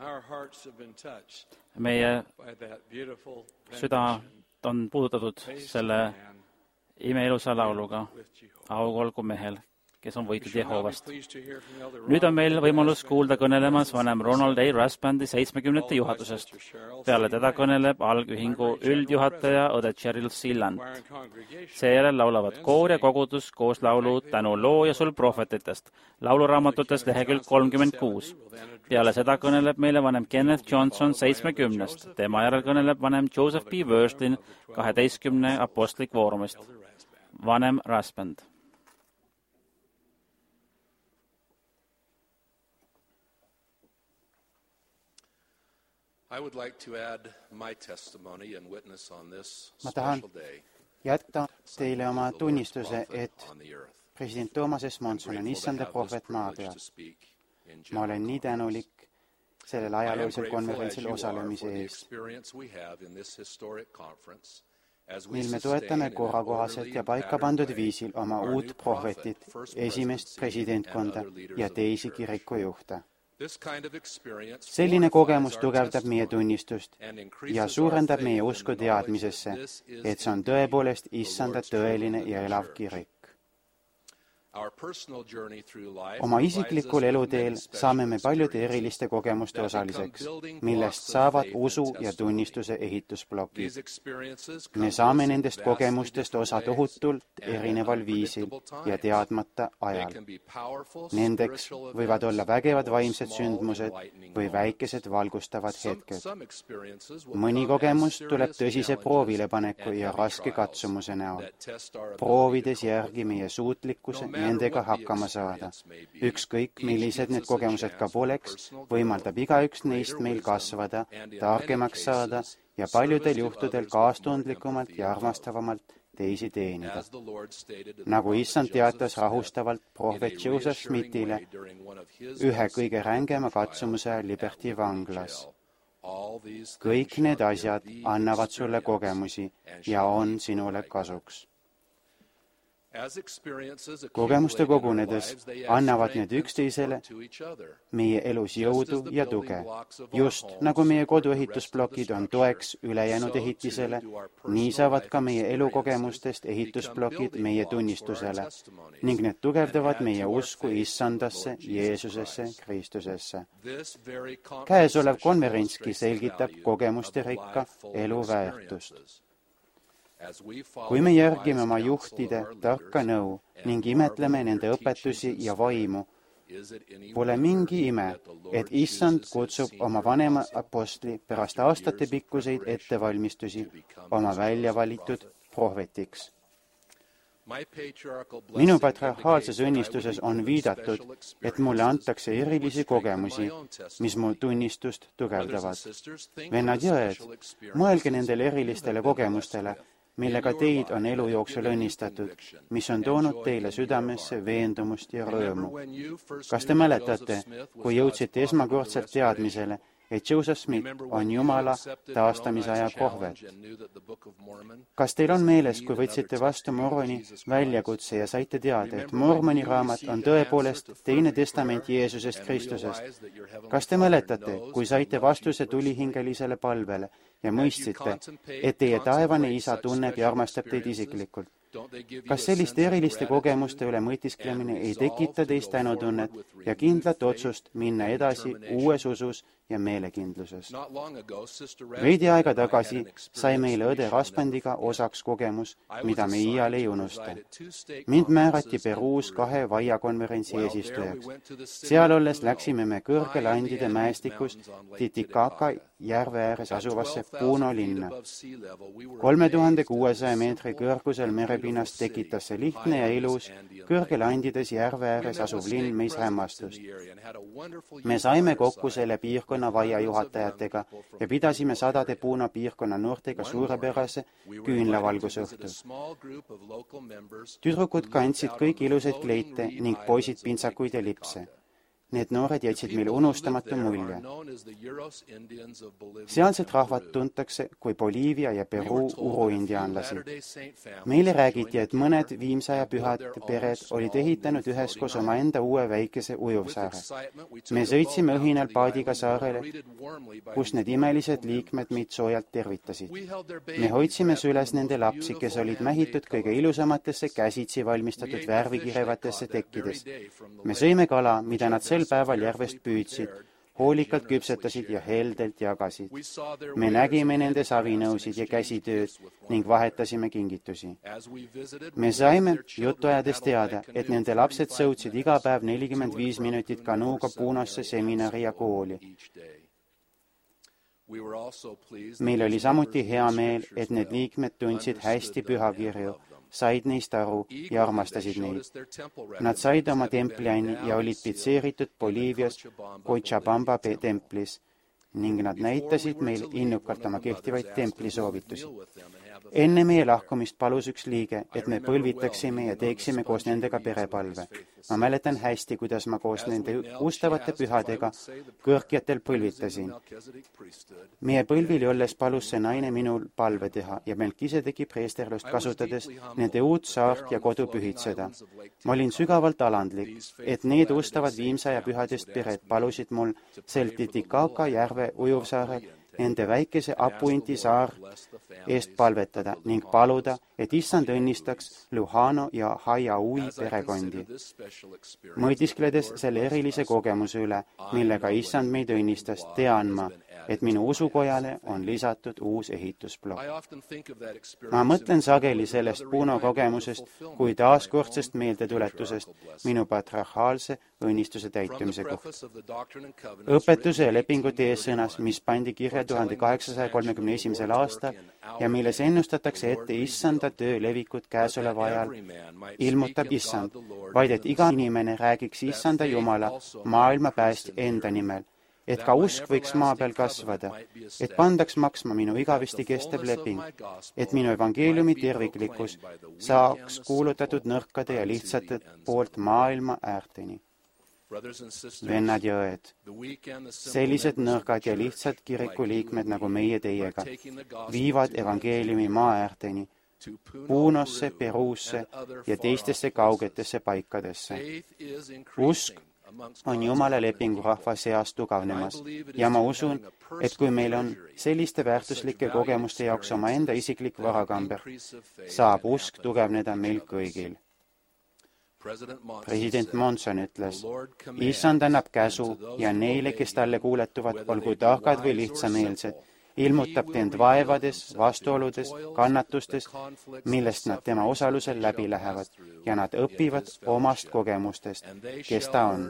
meie süda on puudutatud selle imeilusa lauluga. Au olgu mehel, kes on võitnud Jehovast. Nüüd on meil võimalus kuulda kõnelemas vanem Ronald A. Rasbandi 70. juhatusest. Peale teda kõneleb algühingu üldjuhataja õde Cheryl Sealand. Seejärel laulavad koor ja kogudus koos laulu Tänu loo ja sul prohvetitest, lauluraamatutes lehekülg 36. Peale seda kõneleb meile vanem Kenneth Johnson 70. Tema järel kõneleb vanem Joseph B. Worslin 12 apostli kvoorumist. Vanem Rasband. Ma tahan jätta teile oma tunnistuse, et president Thomas S. Monson on issanda prohvet maa peal. Ma olen nii tänulik sellel ajaloolisel konverentsil osalemise eest, mil me toetame korrakohaselt ja paika pandud viisil oma uut prohvetit, esimest presidentkonda ja teisi kirikujuhte. Selline kogemus tugevdab meie tunnistust ja suurendab meie usku teadmisesse, et see on tõepoolest issanda tõeline ja elav kirik. Oma isiklikul eluteel saame me paljude eriliste kogemuste osaliseks, millest saavad usu ja tunnistuse ehitusplokid. Me saame nendest kogemustest osa tohutult erineval viisil ja teadmata ajal. Nendeks võivad olla vägevad vaimsed sündmused või väikesed valgustavad hetked. Mõni kogemus tuleb tõsise proovilepaneku ja raske katsumuse näol, proovides järgi meie suutlikkuse nendega hakkama saada. Ükskõik, millised need kogemused ka poleks, võimaldab igaüks neist meil kasvada, targemaks saada ja paljudel juhtudel kaastundlikumalt ja armastavamalt teisi teenida. Nagu issand teatas rahustavalt prohvet Joseph Smithile ühe kõige rängema katsumuse ajal Liberty vanglas. Kõik need asjad annavad sulle kogemusi ja on sinule kasuks. Kogemuste kogunedes annavad need üksteisele meie elus jõudu ja tuge. Just nagu meie koduehitusplokid on toeks ülejäänud ehitisele, nii saavad ka meie elukogemustest ehitusplokid meie tunnistusele ning need tugevdavad meie usku issandasse, Jeesusesse, Kristusesse. Käesolev konverentski selgitab kogemuste rikka elu väärtust. Kui me järgime oma juhtide tarka nõu ning imetleme nende õpetusi ja vaimu, pole mingi ime, et issand kutsub oma vanema apostli pärast aastate pikkuseid ettevalmistusi oma välja valitud prohvetiks. Minu patriarhaalses õnnistuses on viidatud, et mulle antakse erilisi kogemusi, mis mu tunnistust tugevdavad. Vennad ja õed, mõelge nendele erilistele kogemustele, millega teid on elu jooksul õnnistatud, mis on toonud teile südamesse veendumust ja rõõmu. Kas te mäletate, kui jõudsite esmakordselt teadmisele, et Joseph Smith on Jumala taastamisaja prohvet? Kas teil on meeles, kui võtsite vastu Mormoni väljakutse ja saite teada, et Mormoni raamat on tõepoolest teine testament Jeesusest Kristusest? Kas te mäletate, kui saite vastuse tulihingelisele palvele ja mõistsite, et teie taevane isa tunneb ja armastab teid isiklikult? Kas selliste eriliste kogemuste üle mõtisklemine ei tekita teist tänutunnet ja kindlat otsust minna edasi uues usus ja meelekindluses? Veidi aega tagasi sai meile õde Rasbandiga osaks kogemus, mida me iial ei unusta. Mind määrati Peruus 2 vaiakonverentsi eesistujaks. Seal olles läksime me kõrgele Andide mäestikus Titicaca järve ääres asuvasse Puno linna. 3600 meetri kõrgusel merepinnast tekitas see lihtne ja ilus kõrgel Andides järve ääres asuv linn meis hämmastust. Me saime kokku selle piirkonna vaia juhatajatega ja pidasime sadade Puno piirkonna noortega suurepärase küünlavalgusõhtu. Tüdrukud kandsid kõik ilusaid kleite ning poisid pintsakuid ja lipse. Need noored jätsid meile unustamatu mulje. Sealset rahvat tuntakse kui Boliivia ja Peruu uruindiaanlasi. Meile räägiti, et mõned viimsaja pühade pered olid ehitanud üheskoos omaenda uue väikese ujuvsaare. Me sõitsime õhinal paadiga saarele, kus need imelised liikmed meid soojalt tervitasid. Me hoidsime süles nende lapsi, kes olid mähitud kõige ilusamatesse käsitsi valmistatud värvikirevatesse tekkides. Me sõime kala, mida nad sel päeval järvest püüdsid, hoolikalt küpsetasid ja heldelt jagasid. Me nägime nende savinõusid ja käsitööd ning vahetasime kingitusi. Me saime jutuajades teada, et nende lapsed sõutsid iga päev 45 minutit kanuuga Punosse seminari ja kooli. Meil oli samuti hea meel, et need liikmed tundsid hästi pühakirju, said neist aru ja armastasid neid. Nad said oma templiani ja olid pitseeritud Boliivias Cochabamba templis ning nad näitasid meil innukalt oma kehtivaid templisoovitusi. Enne meie lahkumist palus üks liige, et me põlvitaksime ja teeksime koos nendega perepalve. Ma mäletan hästi, kuidas ma koos nende ustavate pühadega kõrkjatel põlvitasin. Meie põlvili olles palus see naine minul palve teha ja Melkisedeki preesterlust kasutades nende uut saart ja kodu pühitseda. Ma olin sügavalt alandlik, et need ustavad viimsaja pühadest pered palusid mul sel Titicaca järve ujuvsaarel nende väikese Apuinti saar eest palvetada ning paluda, et issand õnnistaks Lujano ja Hayaui perekondi. Mõtiskledes selle erilise kogemuse üle, millega issand meid õnnistas, tean ma, et minu usukojale on lisatud uus ehitusplokk. Ma mõtlen sageli sellest Puno kogemusest kui taaskordsest meeldetuletusest minu patriarhaalse õnnistuse täitumise kohta. Õpetuse ja lepingute eessõnas, mis pandi kirja 1831. aastal ja milles ennustatakse ette issanda töö levikut käesoleva ajal, ilmutab issand, vaid et iga inimene räägiks issanda Jumala, maailma päästja enda nimel, et ka usk võiks maa peal kasvada, et pandaks maksma minu igavesti kestev leping, et minu evangeeliumi terviklikkus saaks kuulutatud nõrkade ja lihtsate poolt maailma äärteni. Vennad ja õed, sellised nõrgad ja lihtsad kirikuliikmed nagu meie teiega viivad evangeeliumi maa äärteni, Punosse, Peruusse ja teistesse kaugetesse paikadesse. Usk on Jumala lepingurahva seas tugavnemas ja ma usun, et kui meil on selliste väärtuslike kogemuste jaoks omaenda isiklik varakamber, saab usk tugevneda meil kõigil. President Monson ütles, issand annab käsu ja neile, kes talle kuuletuvad, olgu targad või lihtsameelsed, ilmutab end vaevades, vastuoludes, kannatustes, millest nad tema osalusel läbi lähevad ja nad õpivad omast kogemustest, kes ta on.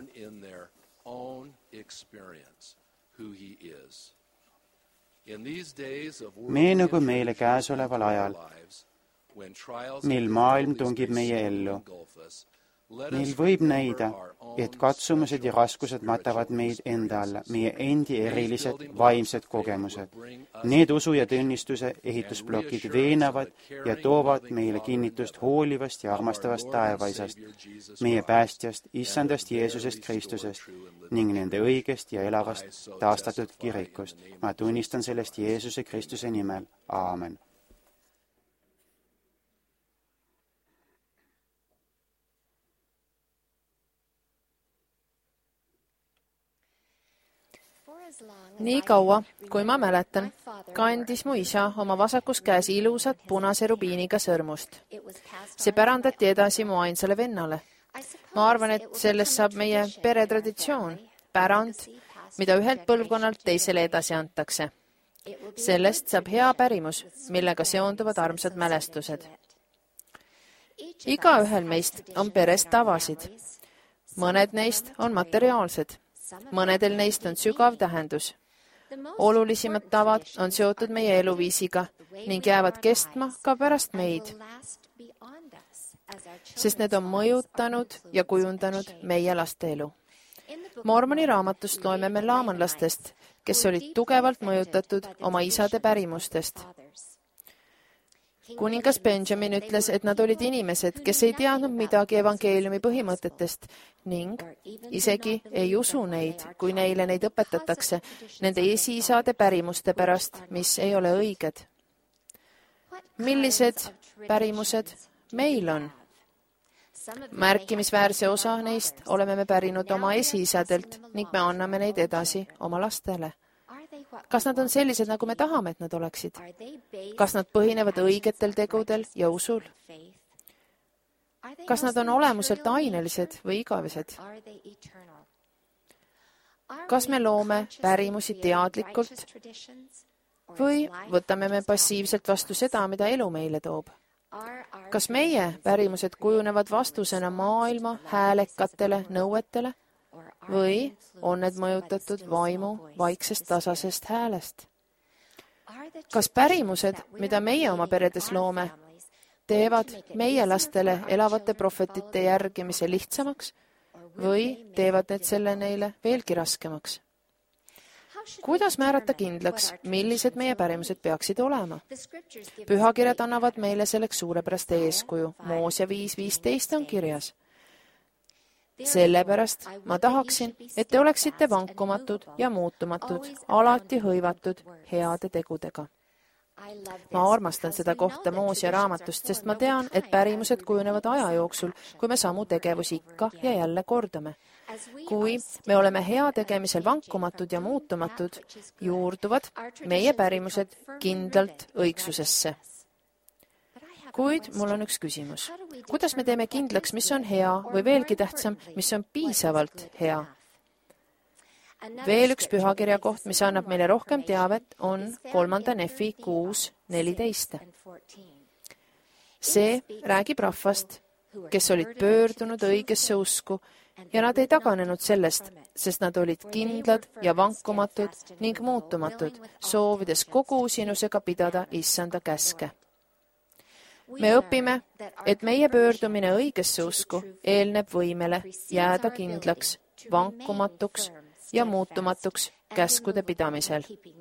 Meenugu meile käesoleval ajal, mil maailm tungib meie ellu. Meil võib näida, et katsumused ja raskused matavad meid enda alla, meie endi erilised vaimsed kogemused. Need usu ja tunnistuse ehitusplokid veenavad ja toovad meile kinnitust hoolivast ja armastavast taevaisast, meie päästjast, issandast Jeesusest Kristusest ning nende õigest ja elavast taastatud kirikust. Ma tunnistan sellest Jeesuse Kristuse nimel. Aamen. Nii kaua, kui ma mäletan, kandis mu isa oma vasakus käes ilusat punase rubiiniga sõrmust. See pärandati edasi mu ainsale vennale. Ma arvan, et sellest saab meie peretraditsioon, pärand, mida ühelt põlvkonnalt teisele edasi antakse. Sellest saab hea pärimus, millega seonduvad armsad mälestused. Igaühel meist on peres tavasid. Mõned neist on materiaalsed. Mõnedel neist on sügav tähendus. Olulisimad tavad on seotud meie eluviisiga ning jäävad kestma ka pärast meid, sest need on mõjutanud ja kujundanud meie laste elu. Mormoni raamatust loeme me laamanlastest, kes olid tugevalt mõjutatud oma isade pärimustest. kuningas Benjamin ütles, et nad olid inimesed, kes ei teadnud midagi evangeeliumi põhimõtetest ning isegi ei usu neid, kui neile neid õpetatakse nende esiisade pärimuste pärast, mis ei ole õiged. Millised pärimused meil on? Märkimisväärse osa neist oleme me pärinud oma esiisadelt ning me anname neid edasi oma lastele. Kas nad on sellised, nagu me tahame, et nad oleksid? Kas nad põhinevad õigetel tegudel ja usul? Kas nad on olemuselt ainelised või igavesed? Kas me loome pärimusi teadlikult või võtame me passiivselt vastu seda, mida elu meile toob? Kas meie pärimused kujunevad vastusena maailma häälekatele nõuetele või on need mõjutatud vaimu vaiksest tasasest häälest? Kas pärimused, mida meie oma peredes loome, teevad meie lastele elavate prohvetite järgimise lihtsamaks või teevad need selle neile veelgi raskemaks? Kuidas määrata kindlaks, millised meie pärimused peaksid olema? Pühakirjad annavad meile selleks suurepärast eeskuju. Moosja 5.15 on kirjas. Sellepärast ma tahaksin, et te oleksite vankumatud ja muutumatud, alati hõivatud heade tegudega. Ma armastan seda kohta Moosja raamatust, sest ma tean, et pärimused kujunevad aja jooksul, kui me samu tegevusi ikka ja jälle kordame. Kui me oleme hea tegemisel vankumatud ja muutumatud, juurduvad meie pärimused kindlalt õigsusesse. Kuid mul on üks küsimus. Kuidas me teeme kindlaks, mis on hea või veelgi tähtsam, mis on piisavalt hea? Veel üks pühakirja koht, mis annab meile rohkem teavet, on 3. Nefi 6.14. See räägib rahvast, kes olid pöördunud õigesse usku ja nad ei taganenud sellest, sest nad olid kindlad ja vankumatud ning muutumatud, soovides kogu usinusega pidada issanda käske. Me õpime, et meie pöördumine õigesse usku eelneb võimele jääda kindlaks, vankumatuks ja muutumatuks käskude pidamisel.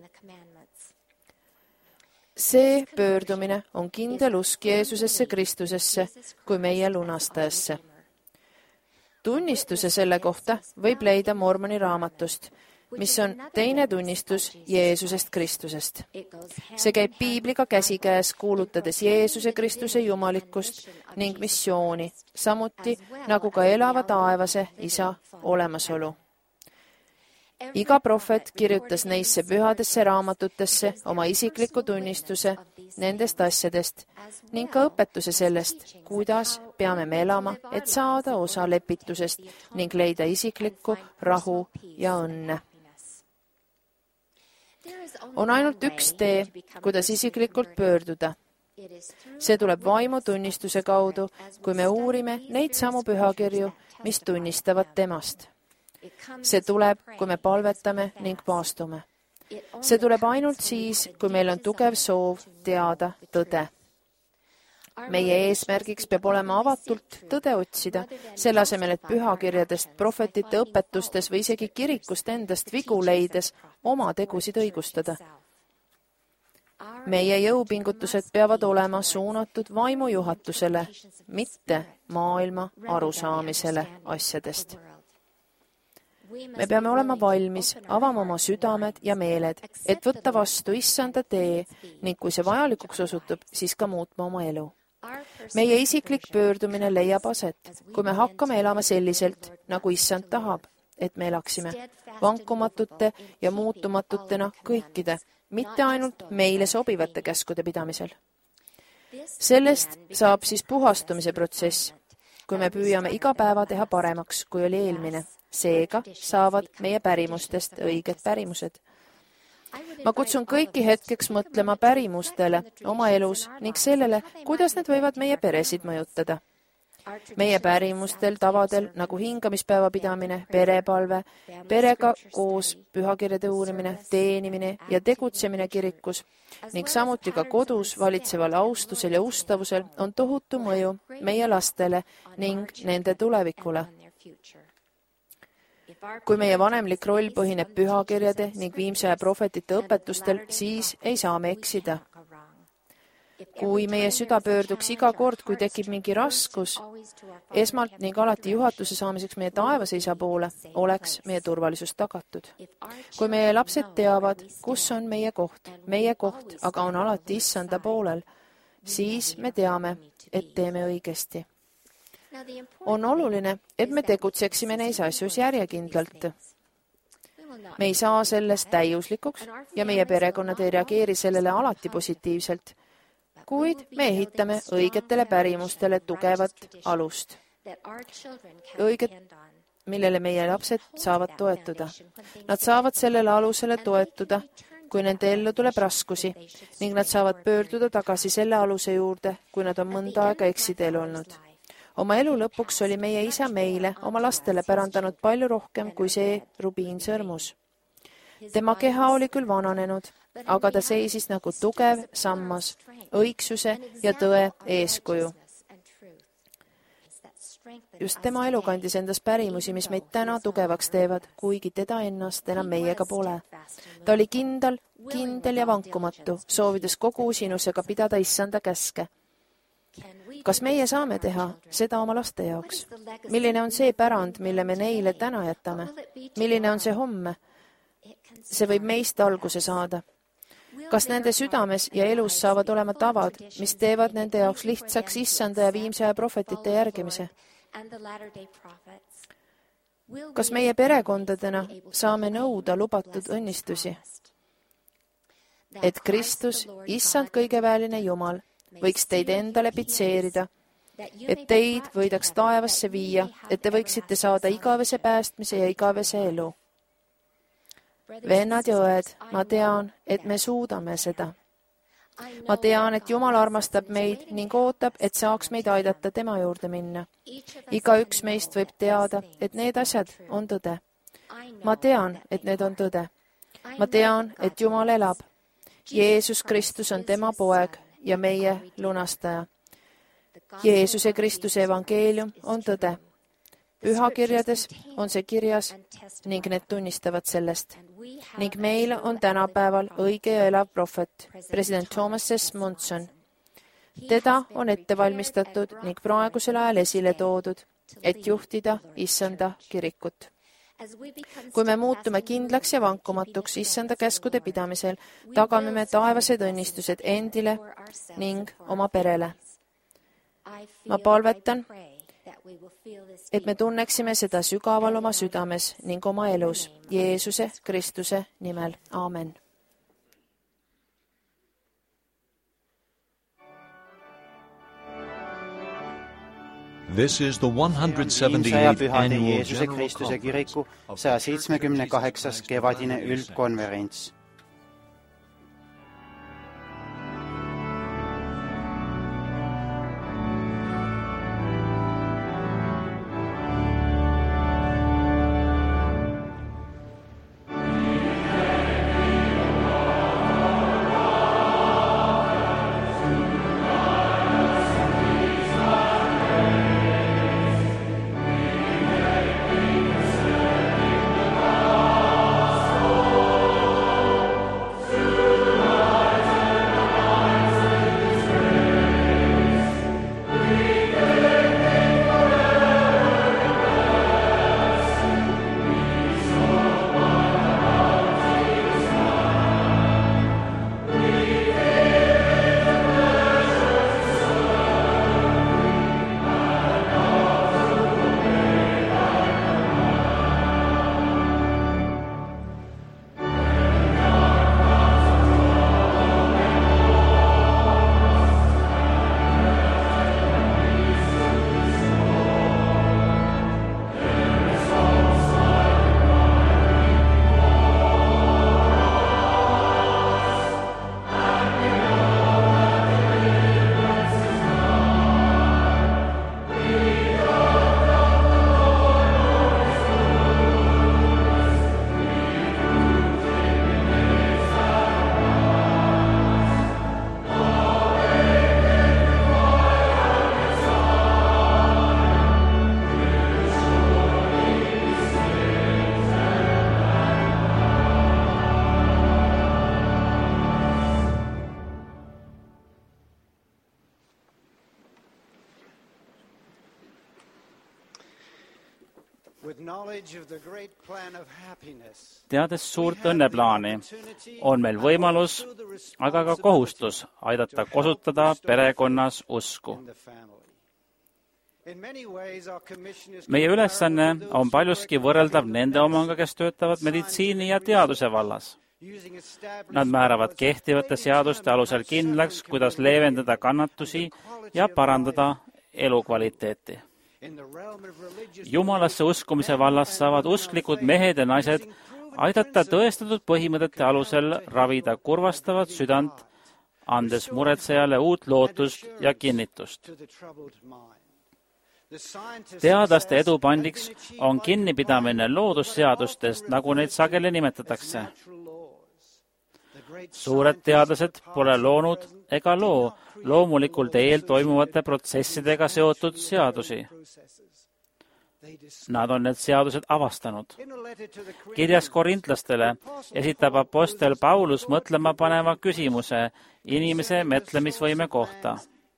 See pöördumine on kindel usk Jeesusesse Kristusesse kui meie lunastajasse. Tunnistuse selle kohta võib leida Mormoni raamatust, mis on teine tunnistus Jeesusest Kristusest. See käib piibliga käsikäes, kuulutades Jeesuse Kristuse jumalikkust ning missiooni, samuti nagu ka elava taevase Isa olemasolu. Iga prohvet kirjutas neisse pühadesse raamatutesse oma isikliku tunnistuse nendest asjadest ning ka õpetuse sellest, kuidas peame me elama, et saada osa lepitusest ning leida isiklikku rahu ja õnne. On ainult üks tee, kuidas isiklikult pöörduda. See tuleb vaimutunnistuse kaudu, kui me uurime neid samu pühakirju, mis tunnistavad temast. See tuleb, kui me palvetame ning paastume. See tuleb ainult siis, kui meil on tugev soov teada tõde. Meie eesmärgiks peab olema avatult tõde otsida, selle asemel, et pühakirjadest, prohvetite õpetustes või isegi kirikust endast vigu leides oma tegusid õigustada. Meie jõupingutused peavad olema suunatud vaimujuhatusele, mitte maailma arusaamisele asjadest. Me peame olema valmis, avama oma südamed ja meeled, et võtta vastu issanda tee ning kui see vajalikuks osutub, siis ka muutma oma elu. Meie isiklik pöördumine leiab aset, kui me hakkame elama selliselt, nagu issand tahab, et me elaksime, vankumatute ja muutumatutena kõikide, mitte ainult meile sobivate käskude pidamisel. Sellest saab siis puhastumise protsess, kui me püüame iga päeva teha paremaks, kui oli eelmine. Seega saavad meie pärimustest õiged pärimused. Ma kutsun kõiki hetkeks mõtlema pärimustele oma elus ning sellele, kuidas need võivad meie peresid mõjutada. Meie pärimustel tavadel nagu hingamispäeva pidamine, perepalve, perega koos pühakirjade uurimine, teenimine ja tegutsemine kirikus ning samuti ka kodus valitseval austusel ja ustavusel on tohutu mõju meie lastele ning nende tulevikule. Kui meie vanemlik roll põhineb pühakirjade ning viimse aja prohvetite õpetustel, siis ei saa me eksida. kui meie süda pöörduks iga kord, kui tekib mingi raskus, esmalt ning alati juhatuse saamiseks meie taevase Isa poole, oleks meie turvalisus tagatud. Kui meie lapsed teavad, kus on meie koht aga on alati Issanda poolel, siis me teame, et teeme õigesti. On oluline, et me tegutseksime neis asjus järjekindlalt. Me ei saa sellest täiuslikuks ja meie perekonnad ei reageeri sellele alati positiivselt, kuid me ehitame õigetele pärimustele tugevat alust, millele meie lapsed saavad toetuda. Nad saavad sellele alusele toetuda, kui nende ellu tuleb raskusi, ning nad saavad pöörduda tagasi selle aluse juurde, kui nad on mõnda aega eksiteel olnud. Oma elu lõpuks oli meie Isa meile, oma lastele pärandanud palju rohkem kui see rubiinsõrmus. Tema keha oli küll vananenud, aga ta seisis nagu tugev sammas, õigsuse ja tõe eeskuju. Just tema elu kandis endas pärimusi, mis meid täna tugevaks teevad, kuigi teda ennast enam meiega pole. Ta oli kindel ja vankumatu, soovides kogu usinusega pidada Issanda käske. Kas meie saame teha seda oma laste jaoks? Milline on see pärand, mille me neile täna jätame? Milline on see homme? See võib meist alguse saada. Kas nende südames ja elus saavad olema tavad, mis teevad nende jaoks lihtsaks Issanda ja viimse aja prohvetite järgimise? Kas meie perekondadena saame nõuda lubatud õnnistusi? Et Kristus, Issand kõigeväeline Jumal, võiks teid endale pitseerida, et teid võidaks taevasse viia, et te võiksite saada igavese päästmise ja igavese elu. Vennad ja õed, ma tean, et me suudame seda. Ma tean, et Jumal armastab meid ning ootab, et saaks meid aidata tema juurde minna. Igaüks meist võib teada, et need asjad on tõde. Ma tean, et need on tõde. Ma tean, et Jumal elab. Jeesus Kristus on tema poeg ja meie lunastaja. Jeesuse Kristuse evangeelium on tõde. Pühakirjades on see kirjas ning need tunnistavad sellest. Ning meil on tänapäeval õige ja elav prohvet, president Thomas S. Monson. Teda on ette valmistatud ning praegusel ajal esile toodud, et juhtida Issanda kirikut. Kui me muutume kindlaks ja vankumatuks Issanda käskude pidamisel, tagame me taevased õnnistused endile ning oma perele. Ma palvetan, et me tunneksime seda sügaval oma südames ning oma elus Jeesuse Kristuse nimel. Aamen. Viimsaja pühade Jeesuse Kristuse kiriku 178. kevadine üldkonverents. Teades suurt õnneplaani, on meil võimalus, aga ka kohustus aidata kasutada perekonnas usku. Meie ülesanne on paljuski võrreldav nende omaga, kes töötavad meditsiini ja teaduse vallas. Nad määravad kehtivate seaduste alusel kindlaks, kuidas leevendada kannatusi ja parandada elukvaliteeti. Jumalasse uskumise vallas saavad usklikud mehed ja naised aidata tõestatud põhimõtete alusel ravida kurvastavat südant, andes muretsejale uut lootust ja kinnitust. Teadlaste edupandiks on kinnipidamine loodusseadustest, nagu neid sageli nimetatakse. Suured teadlased pole loonud ega loo loomulikul teel toimuvate protsessidega seotud seadusi. Nad on need seadused avastanud. Kirjas korintlastele esitab apostel Paulus mõtlema paneva küsimuse inimese mõtlemisvõime kohta.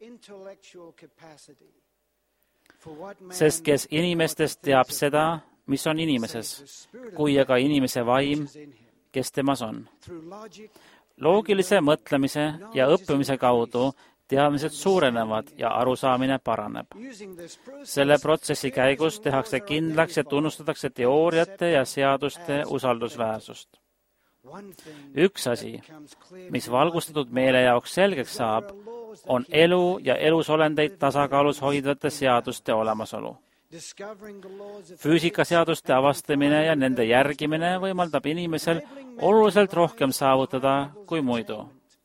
Sest kes inimestest teab seda, mis on inimeses, kui aga inimese vaim, kes temas on. Loogilise mõtlemise ja õppimise kaudu teadmised suurenevad ja arusaamine paraneb. Selle protsessi käigus tehakse kindlaks ja tunnustatakse teooriate ja seaduste usaldusväärsust. Üks asi, mis valgustatud meele jaoks selgeks saab, on elu ja elusolendeid tasakaalus hoidvate seaduste olemasolu. Füüsikaseaduste avastamine ja nende järgimine võimaldab inimesel oluliselt rohkem saavutada kui muidu.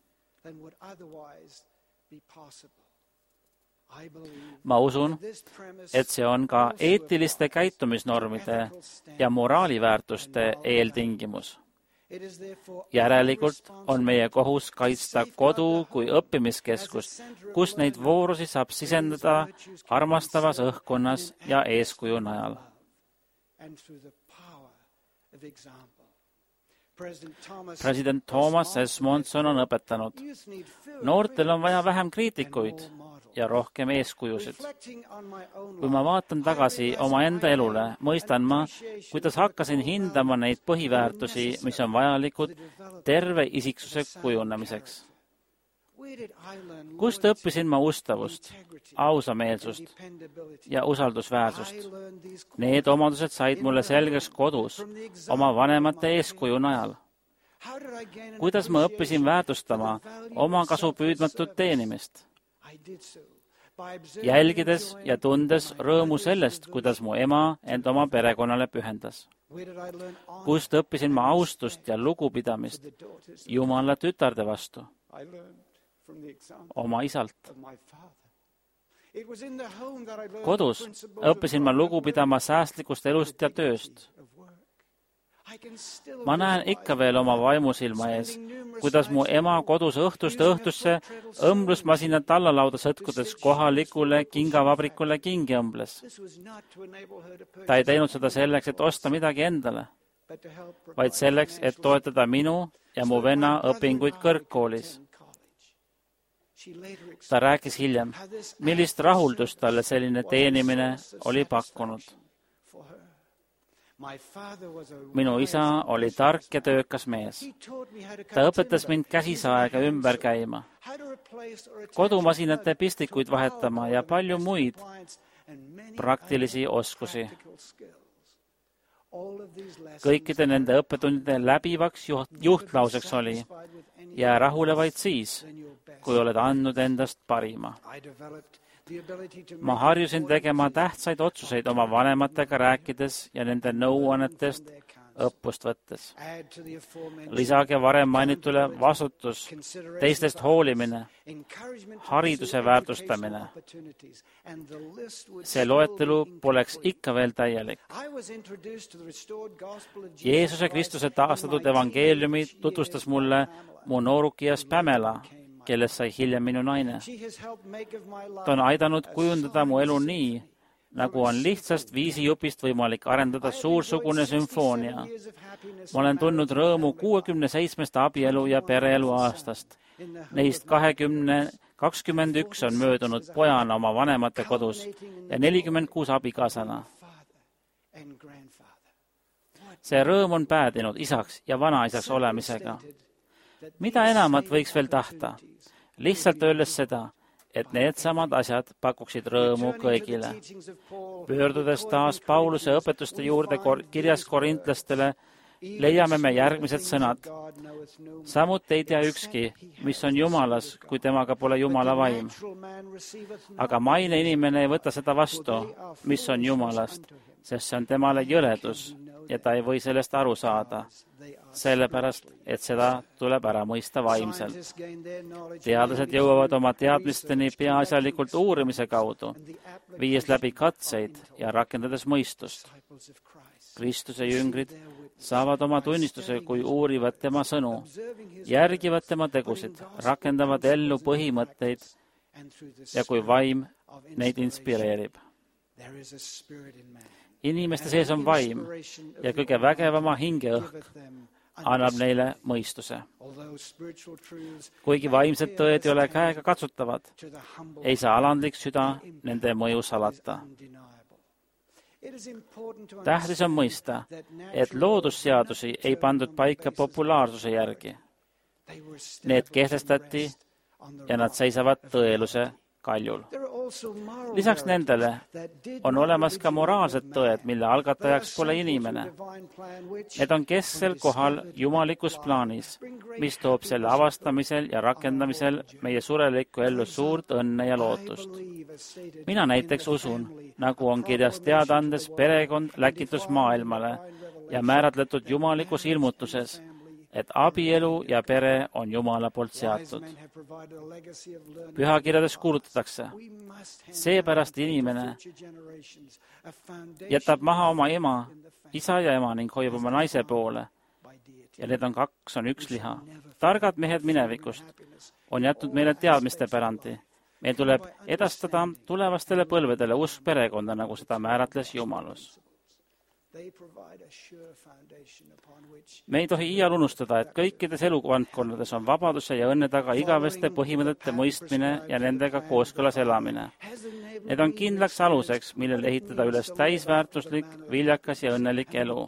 Ma usun, et see on ka eetiliste käitumisnormide ja moraaliväärtuste eeltingimus. Järelikult on meie kohus kaitsta kodu kui õppimiskeskust, kus neid voorusi saab sisendada armastavas õhkkonnas ja eeskuju najal. President Thomas S. Monson on õpetanud, noortel on vaja vähem kriitikuid ja rohkem eeskujusid. Kui ma vaatan tagasi omaenda elule, mõistan ma, kuidas hakkasin hindama neid põhiväärtusi, mis on vajalikud terve isiksuse kujunemiseks. Kust õppisin ma ustavust, ausameelsust ja usaldusväärsust? Need omadused said mulle selgeks kodus, oma vanemate eeskuju najal. Kuidas ma õppisin väärtustama oma kasupüüdmatut teenimist? Jälgides ja tundes rõõmu sellest, kuidas mu ema end oma perekonnale pühendas. Kust õppisin ma austust ja lugupidamist Jumala tütarde vastu? Oma isalt. Kodus õppisin ma lugu pidama säästlikust elust ja tööst. Ma näen ikka veel oma vaimusilma ees, kuidas mu ema kodus õhtust õhtusse õmblusmasina tallalauda sõtkudes kohalikule kingavabrikule kingi õmbles. Ta ei teinud seda selleks, et osta midagi endale, vaid selleks, et toetada minu ja mu venna õpinguid kõrgkoolis. Ta rääkis hiljem, millist rahuldust talle selline teenimine oli pakkunud. Minu isa oli tark ja töökas mees. Ta õpetas mind käsisaega ümber käima, kodumasinate pistikuid vahetama ja palju muid praktilisi oskusi. Kõikide nende õppetundide läbivaks juhtlauseks oli: jää rahule vaid siis, kui oled andnud endast parima. Ma harjusin tegema tähtsaid otsuseid oma vanematega rääkides ja nende nõuannetest õppust võttes. Lisage varem mainitule vastutus, teistest hoolimine, hariduse väärtustamine. See loetelu poleks ikka veel täielik. Jeesuse Kristuse taastatud evangeeliumi tutvustas mulle mu noorukias Pamela, kellest sai hiljem minu naine. Ta on aidanud kujundada mu elu nii, nagu on lihtsast viisijupist võimalik arendada suursugune sümfoonia. Ma olen tundnud rõõmu 67 abielu ja pereelu aastast. Neist 21 on möödunud pojana oma vanemate kodus ja 46 abikaasana. see rõõm on päädinud isaks ja vanaisaks olemisega. Mida enamat võiks veel tahta? Lihtsalt öeldes seda, et needsamad asjad pakuksid rõõmu kõigile. Pöördudes taas Pauluse õpetuste juurde kirjas korintlastele, leiame me järgmised sõnad. Samuti ei tea ükski, mis on Jumalas, kui temaga pole Jumala vaim. Aga maine inimene ei võta seda vastu, mis on Jumalast, sest see on temale jõledus ja ta ei või sellest aru saada, sellepärast, et seda tuleb ära mõista vaimselt. Teadlased jõuavad oma teadmisteni peaasjalikult uurimise kaudu, viies läbi katseid ja rakendades mõistust. Kristuse jüngrid saavad oma tunnistuse, kui uurivad tema sõnu, järgivad tema tegusid, rakendavad ellu põhimõtteid ja kui vaim neid inspireerib. Inimeste sees on vaim ja kõige vägevama hingeõhk annab neile mõistuse. Kuigi vaimsed tõed ei ole käega katsutavad, ei saa alandlik süda nende mõju salata. Tähtis on mõista, et loodusseadusi ei pandud paika populaarsuse järgi. Need kehtestati ja nad seisavad tõeluse kaljul. Lisaks nendele on olemas ka moraalsed tõed, mille algatajaks pole inimene. Need on kesksel kohal jumalikus plaanis, mis toob selle avastamisel ja rakendamisel meie surelikku ellu suurt õnne ja lootust. Mina näiteks usun, nagu on kirjas teadaandes perekond läkitus maailmale ja määratletud jumalikus ilmutuses, et abielu ja pere on Jumala poolt seatud. Pühakirjades kuulutatakse, seepärast inimene jätab maha oma ema, isa ja ema ning hoiab oma naise poole ja need on kaks, on üks liha. Targad mehed minevikust on jätnud meile teadmiste pärandi. Meil tuleb edastada tulevastele põlvedele usk perekonda, nagu seda määratles Jumalus. Me ei tohi iial unustada, et kõikides eluvaldkondades on vabaduse ja õnne taga igaveste põhimõtete mõistmine ja nendega kooskõlas elamine. Need on kindlaks aluseks, millel ehitada üles täisväärtuslik, viljakas ja õnnelik elu.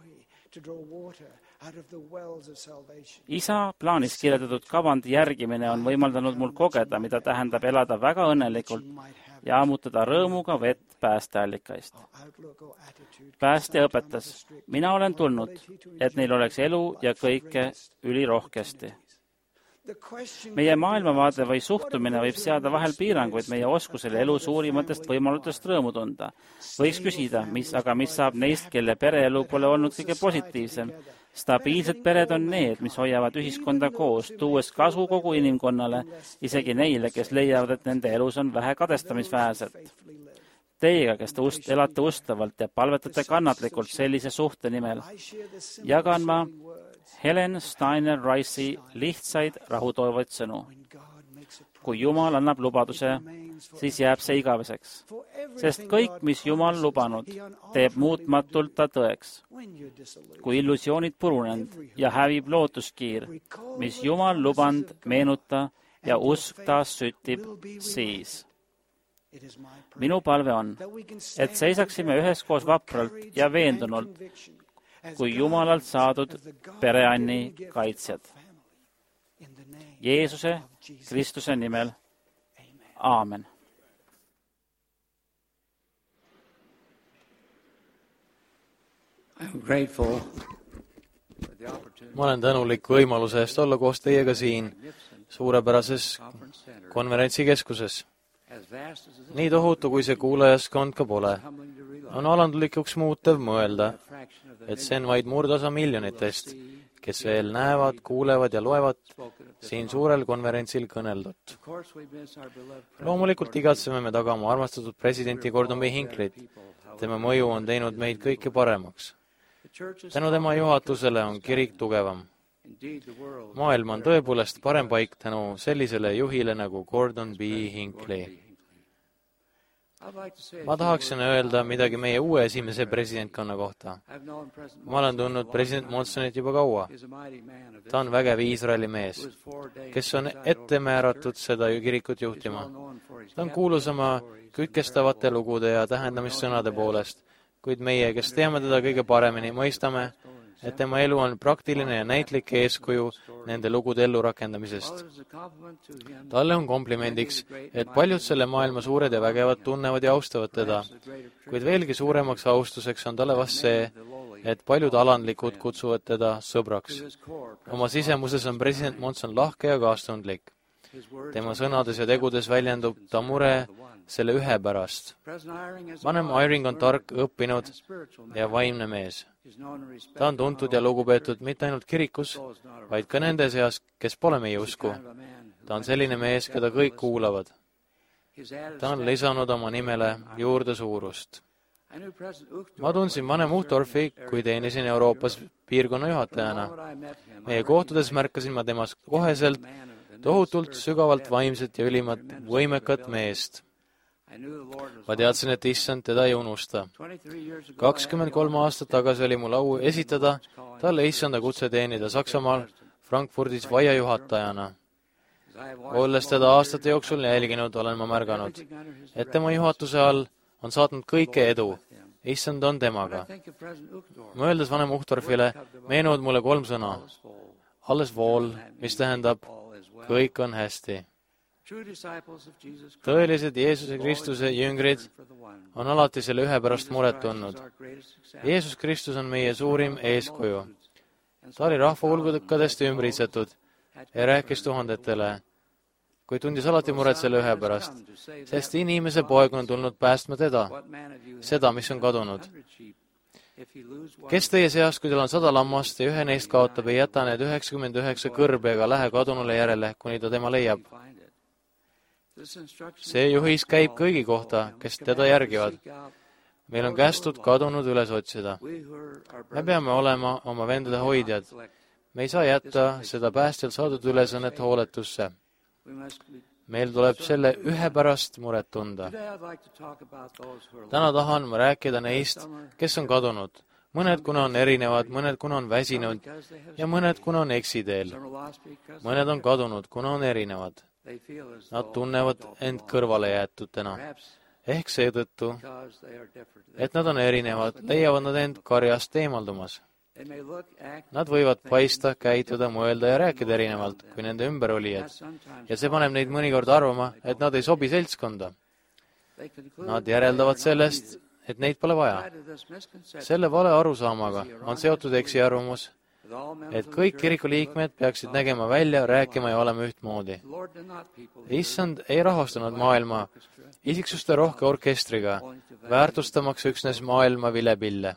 Isa plaanis kirjeldatud kavandi järgimine on võimaldanud mul kogeda, mida tähendab elada väga õnnelikult ja ammutada rõõmuga vett päästeallikaist. Päästja õpetas, mina olen tulnud, et neil oleks elu ja kõike ülirohkesti. Meie maailmavaade või suhtumine võib seada vahel piiranguid meie oskusele elu suurimatest võimalustest rõõmu tunda. Võiks küsida, mis saab neist, kelle pereelu pole olnud kõige positiivsem. Stabiilsed pered on need, mis hoiavad ühiskonda koos, tuues kasu kogu inimkonnale, isegi neile, kes leiavad, et nende elus on vähe kadestamisväärset. Teiega, kes te elate ustavalt ja palvetate kannatlikult sellise suhte nimel, jagan ma Helen Steiner Rice'i lihtsaid rahutoovaid sõnu. Kui Jumal annab lubaduse, siis jääb see igaveseks, sest kõik, mis Jumal lubanud, teeb muutmatult ta tõeks. Kui illusioonid purunenud ja hävib lootuskiir, mis Jumal lubanud, meenuta ja usk taas süttib, siis. Minu palve on, et seisaksime üheskoos vapralt ja veendunult, kui Jumalalt saadud pereanni kaitsjad. Jeesuse Kristuse nimel. Aamen. Ma olen tänulik võimaluse eest olla koos teiega siin suurepärases konverentsikeskuses. Nii tohutu, kui see kuulajaskond ka pole, on alandlikuks muutev mõelda, et see on vaid murdosa miljonitest, kes veel näevad, kuulevad ja loevad siin suurel konverentsil kõneldut. Loomulikult igatseme me taga oma armastatud presidenti Gordon B. Hinckleyt. Tema mõju on teinud meid kõike paremaks. Tänu tema juhatusele on kirik tugevam. Maailm on tõepoolest parem paik tänu sellisele juhile nagu Gordon B. Hinckley. Ma tahaksin öelda midagi meie uue esimese presidentkonna kohta. Ma olen tundnud president Monsonit juba kaua. Ta on vägev Iisraeli mees, kes on ette määratud seda kirikut juhtima. Ta on kuulus oma kütkestavate lugude ja tähendamissõnade poolest, kuid meie, kes teame teda kõige paremini, mõistame, et tema elu on praktiline ja näitlik eeskuju nende lugude ellurakendamisest. Talle on komplimendiks, et paljud selle maailma suured ja vägevad tunnevad ja austavad teda, kuid veelgi suuremaks austuseks on talle vast see, et paljud alandlikud kutsuvad teda sõbraks. Oma sisemuses on president Monson lahke ja kaastundlik. Tema sõnades ja tegudes väljendub ta mure selle ühe pärast. Vanem Eyring on tark, õppinud ja vaimne mees. Ta on tuntud ja lugupeetud mitte ainult kirikus, vaid ka nende seas, kes pole meie usku. Ta on selline mees, keda kõik kuulavad. Ta on lisanud oma nimele juurde suurust. Ma tundsin vanem Uchtdorfi, kui teenisin Euroopas piirkonna juhatajana. Meie kohtudes märkasin ma temas koheselt tohutult sügavalt vaimset ja ülimat võimekat meest. Ma teadsin, et issand teda ei unusta. 23 aastat tagasi oli mul au esitada talle issanda kutse teenida Saksamaal Frankfurdis vaiajuhatajana. Olles teda aastate jooksul jälginud, olen ma märganud, et tema juhatuse all on saatnud kõike edu. Issand on temaga. Mõeldes vanem Uchtdorfile, meenuvad mulle 3 sõna. Alles wohl, mis tähendab, kõik on hästi. Tõelised Jeesuse Kristuse jüngrid on alati selle ühe pärast muret tundnud. Jeesus Kristus on meie suurim eeskuju. Ta oli rahvahulgudest ümbritsetud ja rääkis tuhandetele, kuid tundis alati muret selle ühe pärast, sest inimese poeg on tulnud päästma teda, seda, mis on kadunud. Kes teie seast, kui teil on 100 lammast ja ühe neist kaotab, ei jäta need 99 kõrbe ega lähe kadunule järele, kuni ta tema leiab? See juhis käib kõigi kohta, kes teda järgivad. Meil on kästud kadunud üles otsida. Me peame olema oma vendade hoidjad. Me ei saa jätta seda päästjal saadud ülesannet hooletusse. Meil tuleb selle ühe pärast muret tunda. Täna tahan ma rääkida neist, kes on kadunud. Mõned, kuna on erinevad, mõned, kuna on väsinud ja mõned, kuna on eksiteel. Mõned on kadunud, kuna on erinevad. Nad tunnevad end kõrvale jäetutena. Ehk seetõttu, et nad on erinevad, leiavad nad end karjast eemaldumas. Nad võivad paista, käituda, mõelda ja rääkida erinevalt kui nende ümberolijad. Ja see paneb neid mõnikord arvama, et nad ei sobi seltskonda. Nad järeldavad sellest, et neid pole vaja. Selle vale arusaamaga on seotud eksiarvamus, et kõik kiriku liikmed peaksid nägema välja, rääkima ja olema ühtmoodi. Issand ei rahastanud maailma isiksuste rohke orkestriga, väärtustamaks üksnes maailma vilepille.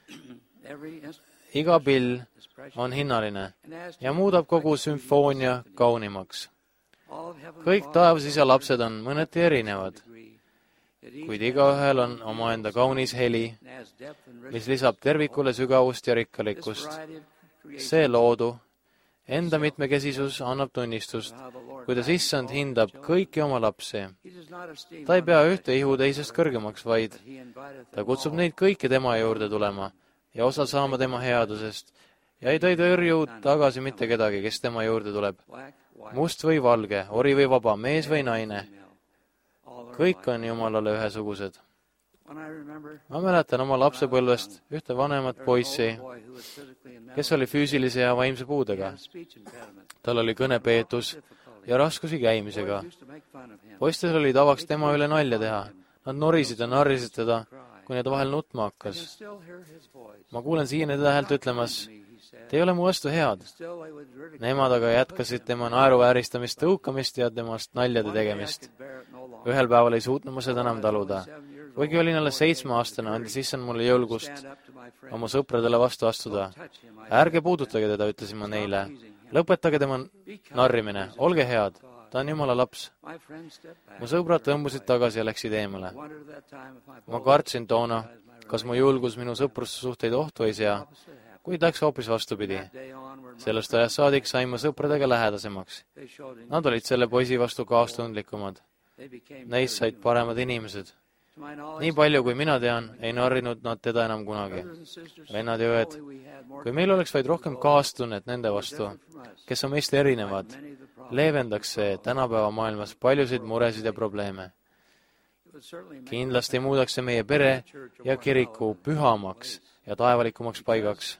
Iga pill on hinnaline ja muudab kogu sümfoonia kaunimaks. Kõik taevasisa lapsed on mõneti erinevad, kuid igaühel on omaenda kaunis heli, mis lisab tervikule sügavust ja rikkalikkust. See loodu, enda mitmekesisus annab tunnistust, kuidas issand hindab kõiki oma lapsi. Ta ei pea ühte ihu teisest kõrgemaks, vaid ta kutsub neid kõiki tema juurde tulema ja osa saama tema headusest ja ta ei tõrju tagasi mitte kedagi, kes tema juurde tuleb. Must või valge, ori või vaba, mees või naine. Kõik on Jumalale ühesugused. Ma mäletan oma lapsepõlvest ühte vanemat poissi, kes oli füüsilise ja vaimse puudega. Tal oli kõnepeetus ja raskusi käimisega. Poistel oli tavaks tema üle nalja teha. Nad norisid ja narrisid teda, kuni ta vahel nutma hakkas. Ma kuulen siiani teda häält ütlemas, te ei ole mu vastu head. Nemad aga jätkasid tema naeruvääristamist, tõukamist ja temast naljade tegemist. Ühel päeval ei suutnud ma seda enam taluda. Kuigi olin alles 7-aastane, andis issand mulle jõulgust oma sõpradele vastu astuda. Ärge puudutage teda, ütlesin ma neile. Lõpetage tema narrimine, olge head, ta on Jumala laps. Mu sõbrad tõmbusid tagasi ja läksid eemale. Ma kartsin toona, kas mu julgus minu sõprussuhteid ohtu ei sea, kuid läks hoopis vastupidi. Sellest ajast saadik sain ma sõpradega lähedasemaks. Nad olid selle poisi vastu kaastundlikumad. Neist said paremad inimesed. Nii palju, kui mina tean, ei narrinud nad teda enam kunagi. Vennad ja õed, kui meil oleks vaid rohkem kaastunnet nende vastu, kes on meist erinevad, leevendaks see tänapäeva maailmas paljusid muresid ja probleeme. kindlasti muudaks see meie pere ja kiriku pühamaks ja taevalikumaks paigaks.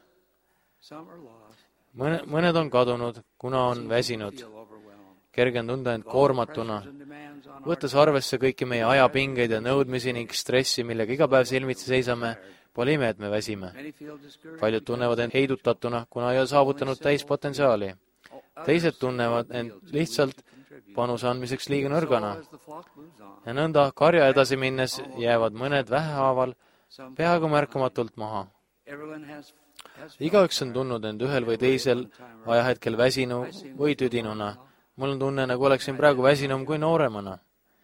Mõned on kadunud, kuna on väsinud. Kerge on tunda end koormatuna, võttes arvesse kõiki meie ajapingeid ja nõudmisi ning stressi, millega iga päev silmitsi seisame, pole ime, et me väsime. Paljud tunnevad end heidutatuna, kuna ei ole saavutanud täispotentsiaali. Teised tunnevad end lihtsalt panuse andmiseks liiga nõrgana. Ja nõnda karja edasi minnes jäävad mõned vähehaaval peaaegu märkamatult maha. Igaüks on tundnud end ühel või teisel ajahetkel väsinu või tüdinuna. Mul on tunne, nagu oleksin praegu väsinum kui nooremana.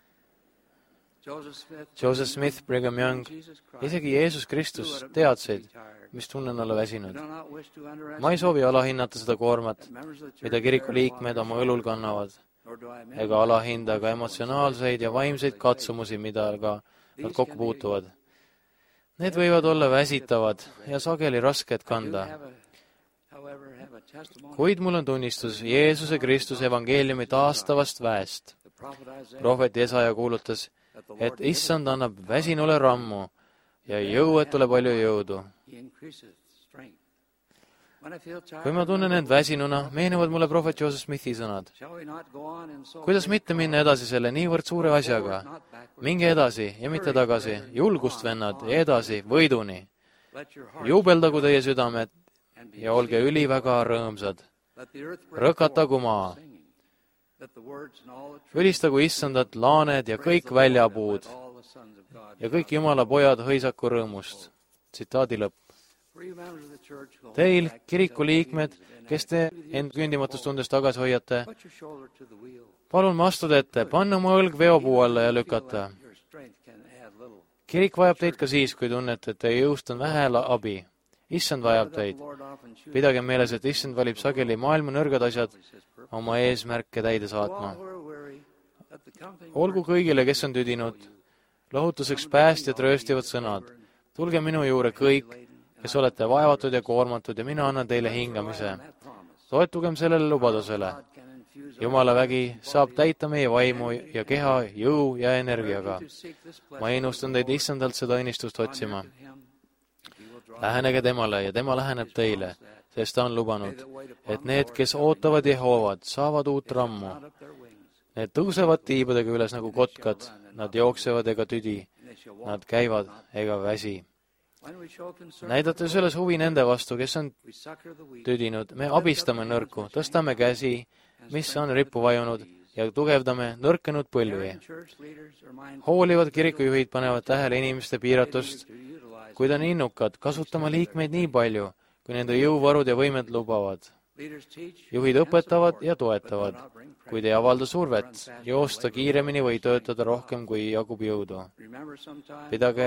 Joseph Smith, Brigham Young, isegi Jeesus Kristus teadsid, mis tunnen olla väsinud. Ma ei soovi alahinnata seda koormat, mida kiriku liikmed oma õlul kannavad, ega alahinda ka emotsionaalseid ja vaimseid katsumusi, mida ka nad kokku puutuvad. Need võivad olla väsitavad ja sageli rasked kanda. Kuid mul on tunnistus Jeesuse Kristuse evangeeliumi taastavast väest. Prohvet Jesaja kuulutas, et issand annab väsinule rammu ja jõuetule palju jõudu. Kui ma tunnen end väsinuna, meenuvad mulle prohvet Joseph Smithi sõnad. Kuidas mitte minna edasi selle niivõrd suure asjaga? Minge edasi ja mitte tagasi. Julgust, vennad, ja edasi, võiduni. Jubeldagu teie südamed ja olge üliväga rõõmsad. Rõkatagu maa. Ülistagu issandat laaned ja kõik väljapuud ja kõik Jumala pojad hõisaku rõõmust. Tsitaadi lõpp. Teil, kiriku liikmed, kes te end kündimatustundest tagasi hoiate, palun astuda ette, panna oma õlg veopuu alla ja lükata. Kirik vajab teid ka siis, kui tunnete, et teie jõust on vähe abi. Issand vajab teid. Pidage meeles, et issand valib sageli maailma nõrgad asjad oma eesmärke täide saatma. Olgu kõigile, kes on tüdinud, lohutuseks päästjad rööstivad sõnad. Tulge minu juurde kõik, kes olete vaevatud ja koormatud ja mina annan teile hingamise. Toetugem sellele lubadusele. Jumala vägi saab täita meie vaimu ja keha jõu ja energiaga. Ma ennustan teid issandalt seda õnnistust otsima. Lähenege temale ja tema läheneb teile, sest ta on lubanud, et need, kes ootavad Jehovad, saavad uut rammu. Need tõusevad tiibadega üles nagu kotkad, nad jooksevad ega tüdi, nad käivad ega väsi. Näidates üles huvi nende vastu, kes on tüdinud, me abistame nõrku, tõstame käsi, mis on rippu vajunud, ja tugevdame nõrkenud põlvi. Hoolivad kirikujuhid panevad tähele inimeste piiratust, kuid on innukad kasutama liikmeid nii palju, kui nende jõuvarud ja võimed lubavad. Juhid õpetavad ja toetavad, kuid ei avalda survet, joosta kiiremini või töötada rohkem, kui jagub jõudu. Pidage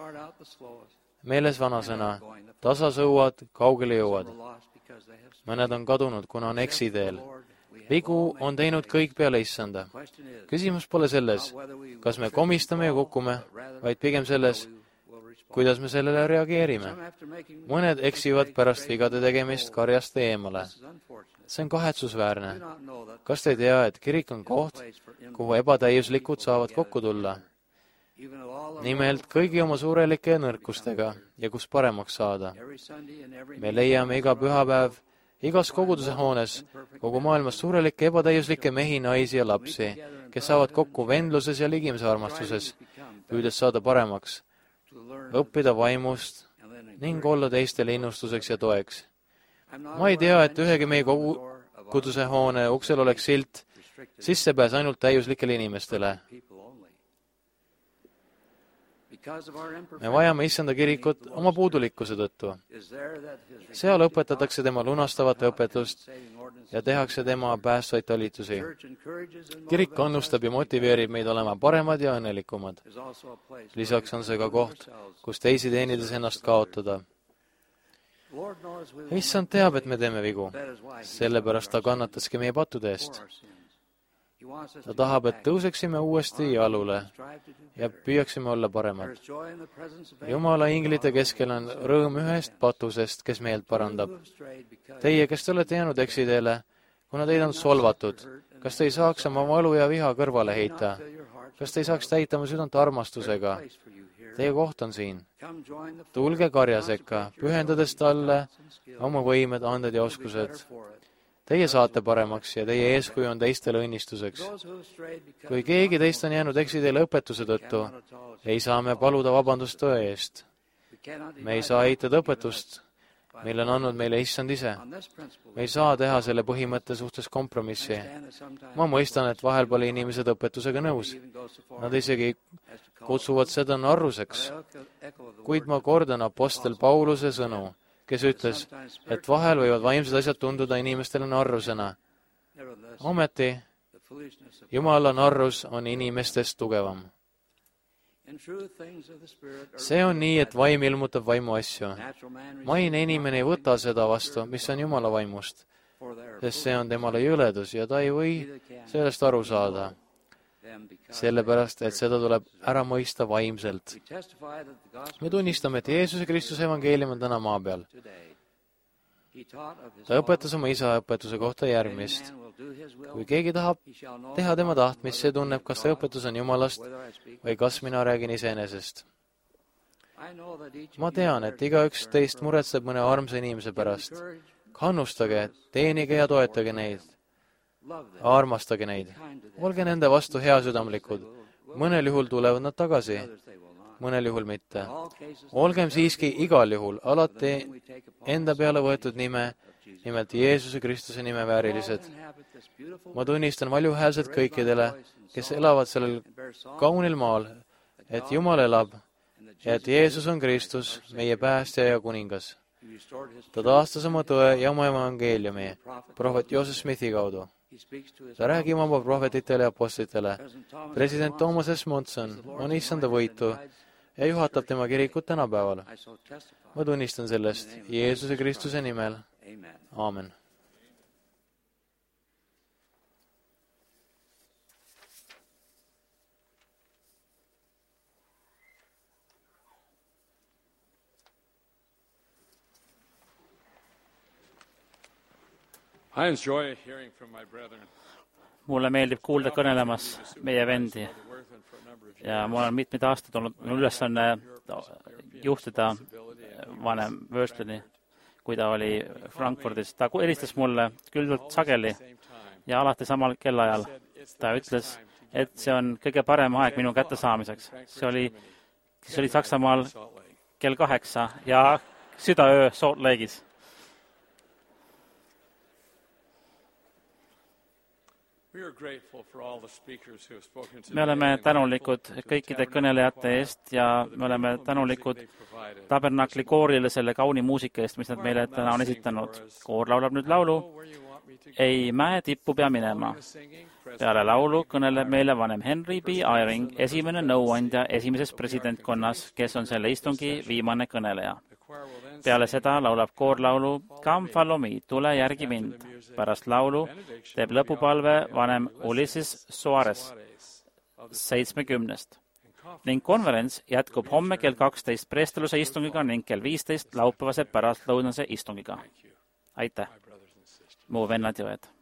meeles vanasõna, tasa sõuad, kaugele jõuad. Mõned on kadunud, kuna on eksiteel. Vigu on teinud kõik peale issanda. Küsimus pole selles, kas me komistame ja kukume, vaid pigem selles, kuidas me sellele reageerime. Mõned eksivad pärast vigade tegemist karjast eemale. See on kahetsusväärne. Kas te ei tea, et kirik on koht, kuhu ebatäiuslikud saavad kokku tulla? Nimelt kõigi oma suurelike nõrkustega ja kus paremaks saada. Me leiame iga pühapäev igas koguduse hoones kogu maailmas suurelikke ebatäiuslikke mehi, naisi ja lapsi, kes saavad kokku vendluses ja ligimise armastuses, püüdes saada paremaks, õppida vaimust ning olla teistele innustuseks ja toeks. Ma ei tea, et ühegi meie koguduse hoone uksel oleks silt, sissepääs ainult täiuslikele inimestele. Me vajame issanda kirikut oma puudulikkuse tõttu. Seal õpetatakse tema lunastavat õpetust ja tehakse tema päästvaid talitusi. Kirik kannustab ja motiveerib meid olema paremad ja õnnelikumad. Lisaks on see ka koht, kus teisi teenides ennast kaotada. Issand teab, et me teeme vigu. Sellepärast ta kannataski meie pattude eest. Ta tahab, et tõuseksime uuesti jalule ja püüaksime olla paremad. Jumala inglite keskel on rõõm ühest patusest, kes meelt parandab. Teie, kes te olete jäänud eksiteele, kuna teid on solvatud, kas te ei saaks oma valu ja viha kõrvale heita? kas te ei saaks täita mu südant armastusega? Teie koht on siin. Tulge karja sekka, pühendades talle oma võimed, anded ja oskused. Teie saate paremaks ja teie eeskuju on teistele õnnistuseks. Kui keegi teist on jäänud eksiteele õpetuse tõttu, ei saa me paluda vabandust tõe eest. Me ei saa eitada õpetust, mille on andnud meile Issand ise. Me ei saa teha selle põhimõtte suhtes kompromissi. Ma mõistan, et vahel pole inimesed õpetusega nõus. Nad isegi kutsuvad seda narruseks. Kuid ma kordan apostel Pauluse sõnu, kes ütles, et vahel võivad vaimsed asjad tunduda inimestele narrusena. Ometi, Jumala narrus on inimestest tugevam. See on nii, et vaim ilmutab vaimu asju. Maine inimene ei võta seda vastu, mis on Jumala vaimust, sest see on temale jõledus ja ta ei või sellest aru saada. Sellepärast, et seda tuleb ära mõista vaimselt. Me tunnistame, et Jeesuse Kristuse evangeelium on täna maa peal. Ta õpetas oma isa õpetuse kohta järgmist. Kui keegi tahab teha tema tahtmist, see tunneb, kas see õpetus on Jumalast või kas mina räägin iseenesest. Ma tean, et igaüks teist muretseb mõne armsa inimese pärast. Kannustage, teenige ja toetage neid. Armastage neid. Olge nende vastu heasüdamlikud. Mõnel juhul tulevad nad tagasi, mõnel juhul mitte. Olgem siiski igal juhul alati enda peale võetud nime, nimelt Jeesuse Kristuse nime väärilised. Ma tunnistan valjuhäälselt kõikidele, kes elavad sellel kaunil maal, et Jumal elab ja et Jeesus on Kristus, meie päästja ja kuningas. Ta taastas oma tõe ja oma evangeeliumi prohvet Joseph Smithi kaudu. Ta räägib oma prohvetitele ja apostlitele. President Thomas S. Monson on issanda võitu ja juhatab tema kirikut tänapäeval. Ma tunnistan sellest Jeesuse Kristuse nimel. Aamen. Mulle meeldib kuulda kõnelemas meie vendi ja ma olen mitmeid aastaid olnud ülesanne juhtida vanem Wörstlini, kui ta oli Frankfurdis. Ta helistas mulle küllalt sageli ja alati samal kellaajal. Ta ütles, et see on kõige parem aeg minu kättesaamiseks. See oli Saksamaal kell 8 ja südaöö Salt Lake'is. Me oleme tänulikud kõikide kõnelejate eest ja me oleme tänulikud Tabernakli koorile selle kauni muusika eest, mis nad meile täna on esitanud. Koor laulab nüüd laulu Ei mäe tippu pea minema. Peale laulu kõneleb meile vanem Henry B. Eyring, esimene nõuandja esimeses presidentkonnas, kes on selle istungi viimane kõneleja. Peale seda laulab koorlaulu Come follow me, tule järgi mind. Pärast laulu teeb lõpupalve vanem Ulysses Soares 70. Ning konverents jätkub homme kell 12 preesteluse istungiga ning kell 15 laupäevase pärastlõunase istungiga. Aitäh, mu vennad ja õed.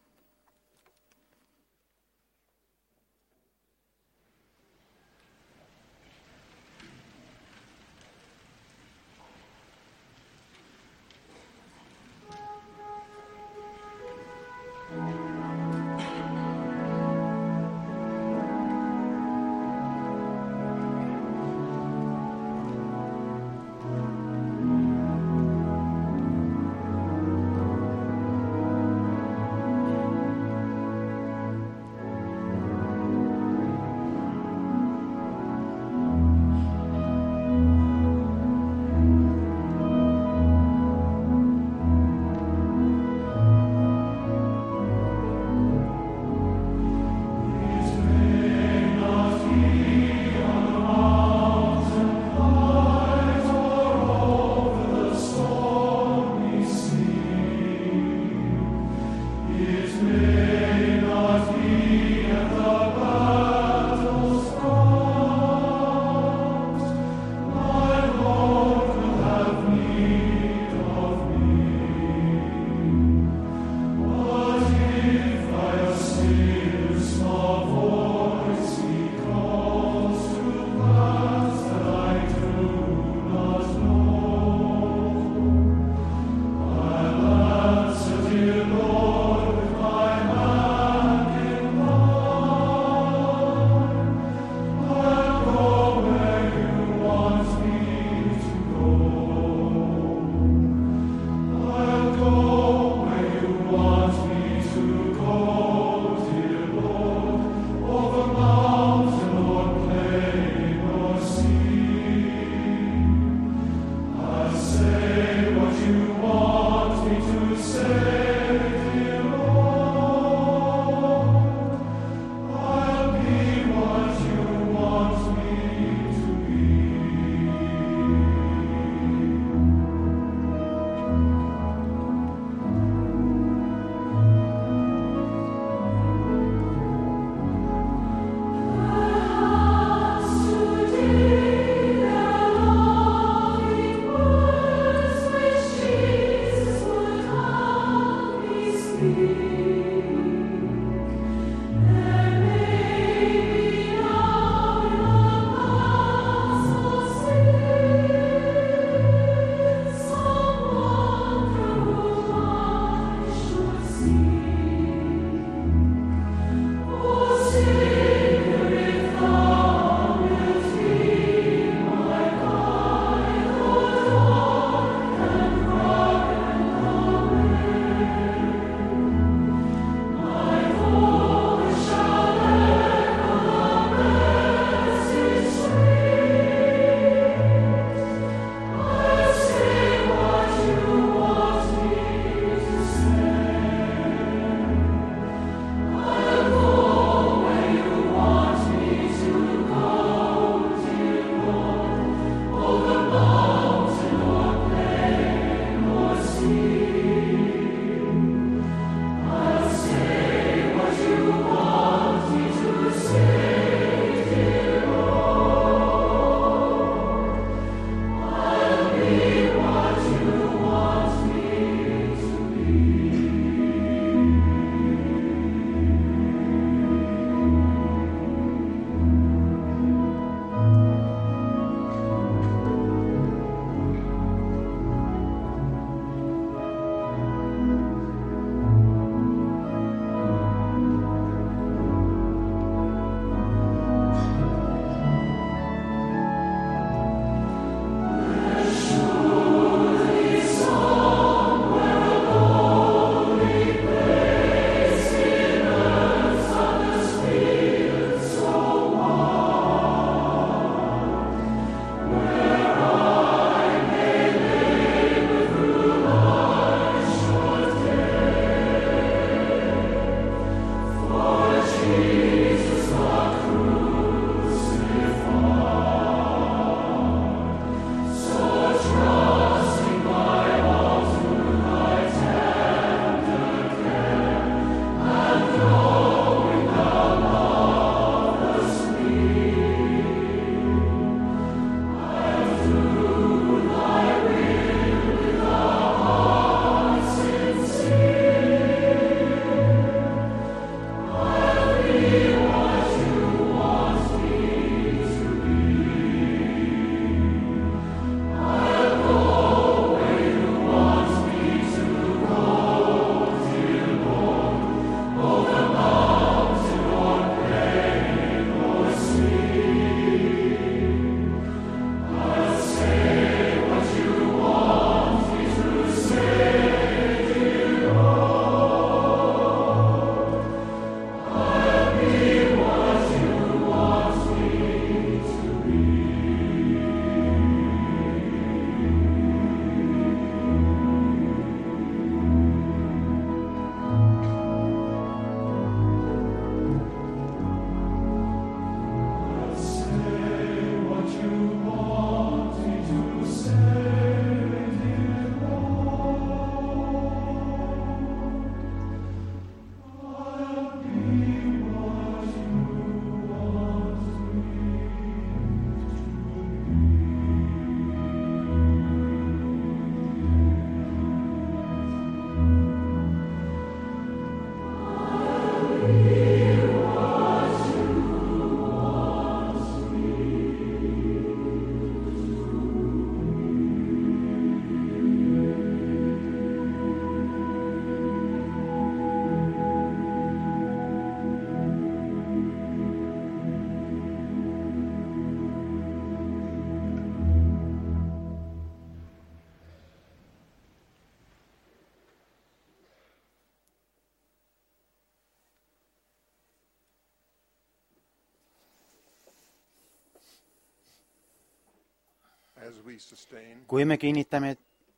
kui me kinnitame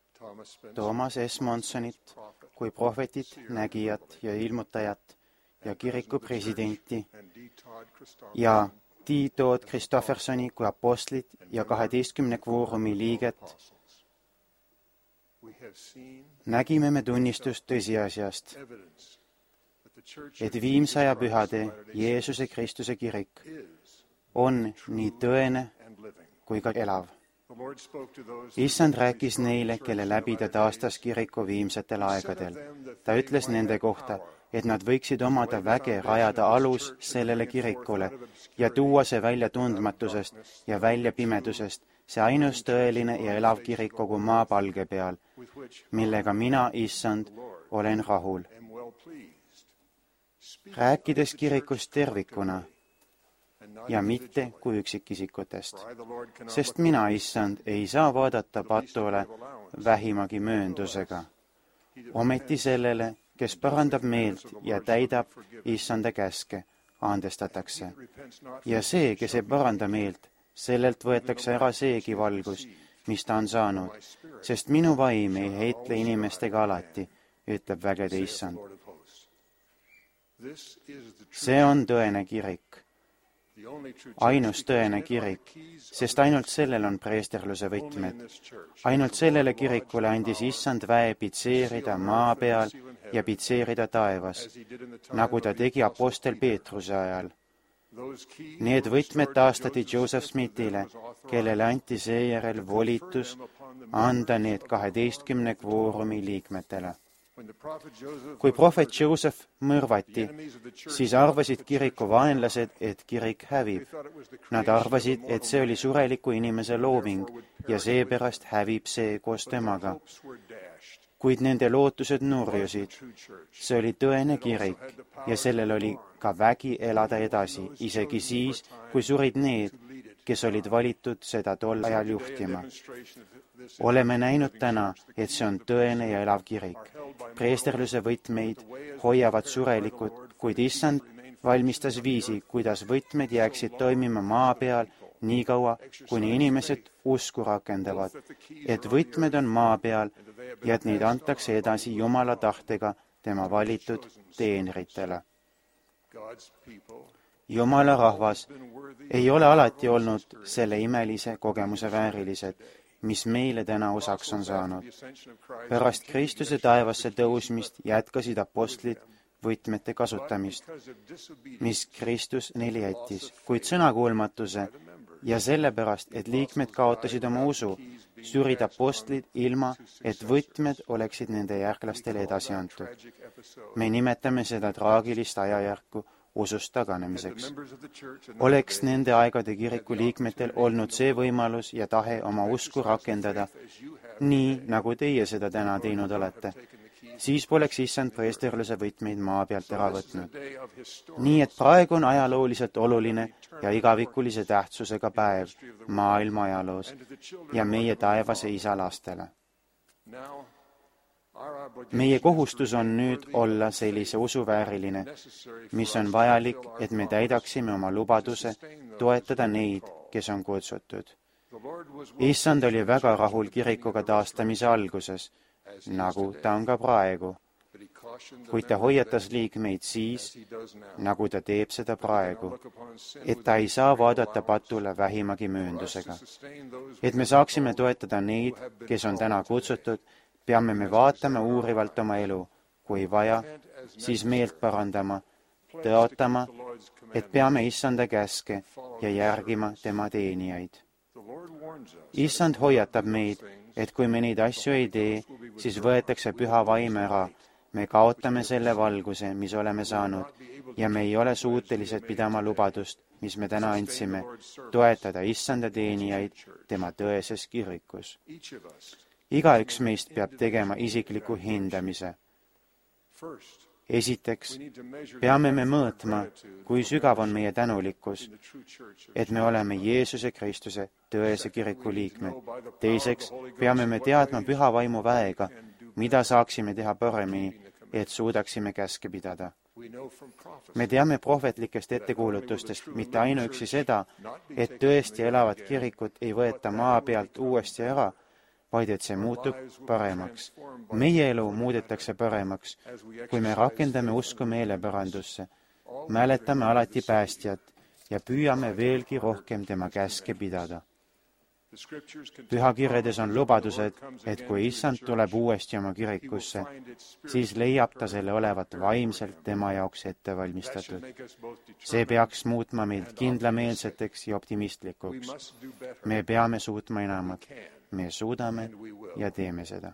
Toomas Esmonsonit kui prohvetit, nägijat ja ilmutajat ja kiriku presidenti ja D. Todd Christoffersoni kui apostlit ja 12 kvoorumi liiget, nägime me tunnistust tõsiasjast, et viimsaja pühade Jeesuse Kristuse kirik on nii tõene kui ka elav. issand rääkis neile, kelle läbi ta taastas kiriku viimsetel aegadel. ta ütles nende kohta, et nad võiksid omada väge rajada alus sellele kirikule ja tuua see välja tundmatusest ja välja pimedusest, see ainus tõeline ja elav kirik kogu maa palge peal, millega mina, issand, olen rahul. Rääkides kirikust tervikuna ja mitte kui üksikisikutest, sest mina, issand, ei saa vaadata patule vähimagi mööndusega. Ometi sellele, kes parandab meelt ja täidab issanda käske, andestatakse. Ja see, kes ei paranda meelt, sellelt võetakse ära seegi valgus, mis ta on saanud, sest minu vaim ei heitle inimestega alati, ütleb vägede issand. See on tõene kirik, ainus tõene kirik, sest ainult sellel on preesterluse võtmed. Ainult sellele kirikule andis issand väe pitseerida maa peal ja pitseerida taevas, nagu ta tegi apostel Peetruse ajal. Need võtmed taastati Joseph Smithile, kellele anti seejärel volitus anda need 12 kvoorumi liikmetele. Kui prohvet Joseph mõrvati, siis arvasid kiriku vaenlased, et kirik hävib. Nad arvasid, et see oli sureliku inimese looming ja seepärast hävib see koos temaga. Kuid nende lootused nurjusid. See oli tõene kirik ja sellel oli ka vägi elada edasi, isegi siis, kui surid need, kes olid valitud seda tol ajal juhtima. Oleme näinud täna, et see on tõene ja elav kirik. Preesterluse võtmeid hoiavad surelikud, kuid issand valmistas viisi, kuidas võtmed jääksid toimima maa peal nii kaua, kuni inimesed usku rakendavad, et võtmed on maa peal ja et neid antakse edasi Jumala tahtega tema valitud teenritele. Jumala rahvas ei ole alati olnud selle imelise kogemuse väärilised, mis meile täna osaks on saanud. Pärast Kristuse taevasse tõusmist jätkasid apostlid võtmete kasutamist, mis Kristus neile jättis, kuid sõnakuulmatuse ja sellepärast, et liikmed kaotasid oma usu, surid apostlid ilma, et võtmed oleksid nende järglastele edasi antud. Me nimetame seda traagilist ajajärku usust taganemiseks. Oleks nende aegade kiriku liikmetel olnud see võimalus ja tahe oma usku rakendada, nii nagu teie seda täna teinud olete, siis poleks issand preesterluse võtmeid maa pealt ära võtnud. Nii et praegu on ajalooliselt oluline ja igavikulise tähtsusega päev maailma ajaloos ja meie taevase isa lastele. Meie kohustus on nüüd olla sellise usu vääriline, mis on vajalik, et me täidaksime oma lubaduse toetada neid, kes on kutsutud. Issand oli väga rahul kirikuga taastamise alguses, nagu ta on ka praegu, kuid ta hoiatas liikmeid siis, nagu ta teeb seda praegu, et ta ei saa vaadata patule vähimagi mööndusega. Et me saaksime toetada neid, kes on täna kutsutud, peame me vaatama uurivalt oma elu, kui vaja, siis meelt parandama, tõotama, et peame issanda käske ja järgima tema teenijaid. Issand hoiatab meid, et kui me neid asju ei tee, siis võetakse püha vaim ära, me kaotame selle valguse, mis oleme saanud, ja me ei ole suutelised pidama lubadust, mis me täna andsime, toetada issanda teenijaid tema tõeses kirikus. Igaüks meist peab tegema isikliku hindamise. Esiteks, peame me mõõtma, kui sügav on meie tänulikkus, et me oleme Jeesuse Kristuse tõese kiriku liikmed. Teiseks, peame me teadma püha vaimu väega, mida saaksime teha paremini, et suudaksime käske pidada. Me teame prohvetlikest ettekuulutustest mitte ainuüksi seda, et tõesti elavat kirikut ei võeta maa pealt uuesti ära, vaid et see muutub paremaks. Meie elu muudetakse paremaks, kui me rakendame usku meelepärandusse, mäletame alati päästjat ja püüame veelgi rohkem tema käske pidada. pühakirjades on lubadused, et kui issand tuleb uuesti oma kirikusse, siis leiab ta selle olevat vaimselt tema jaoks ette valmistatud. See peaks muutma meid kindlameelseteks ja optimistlikuks. Me peame suutma enamat. Me suudame ja teeme seda.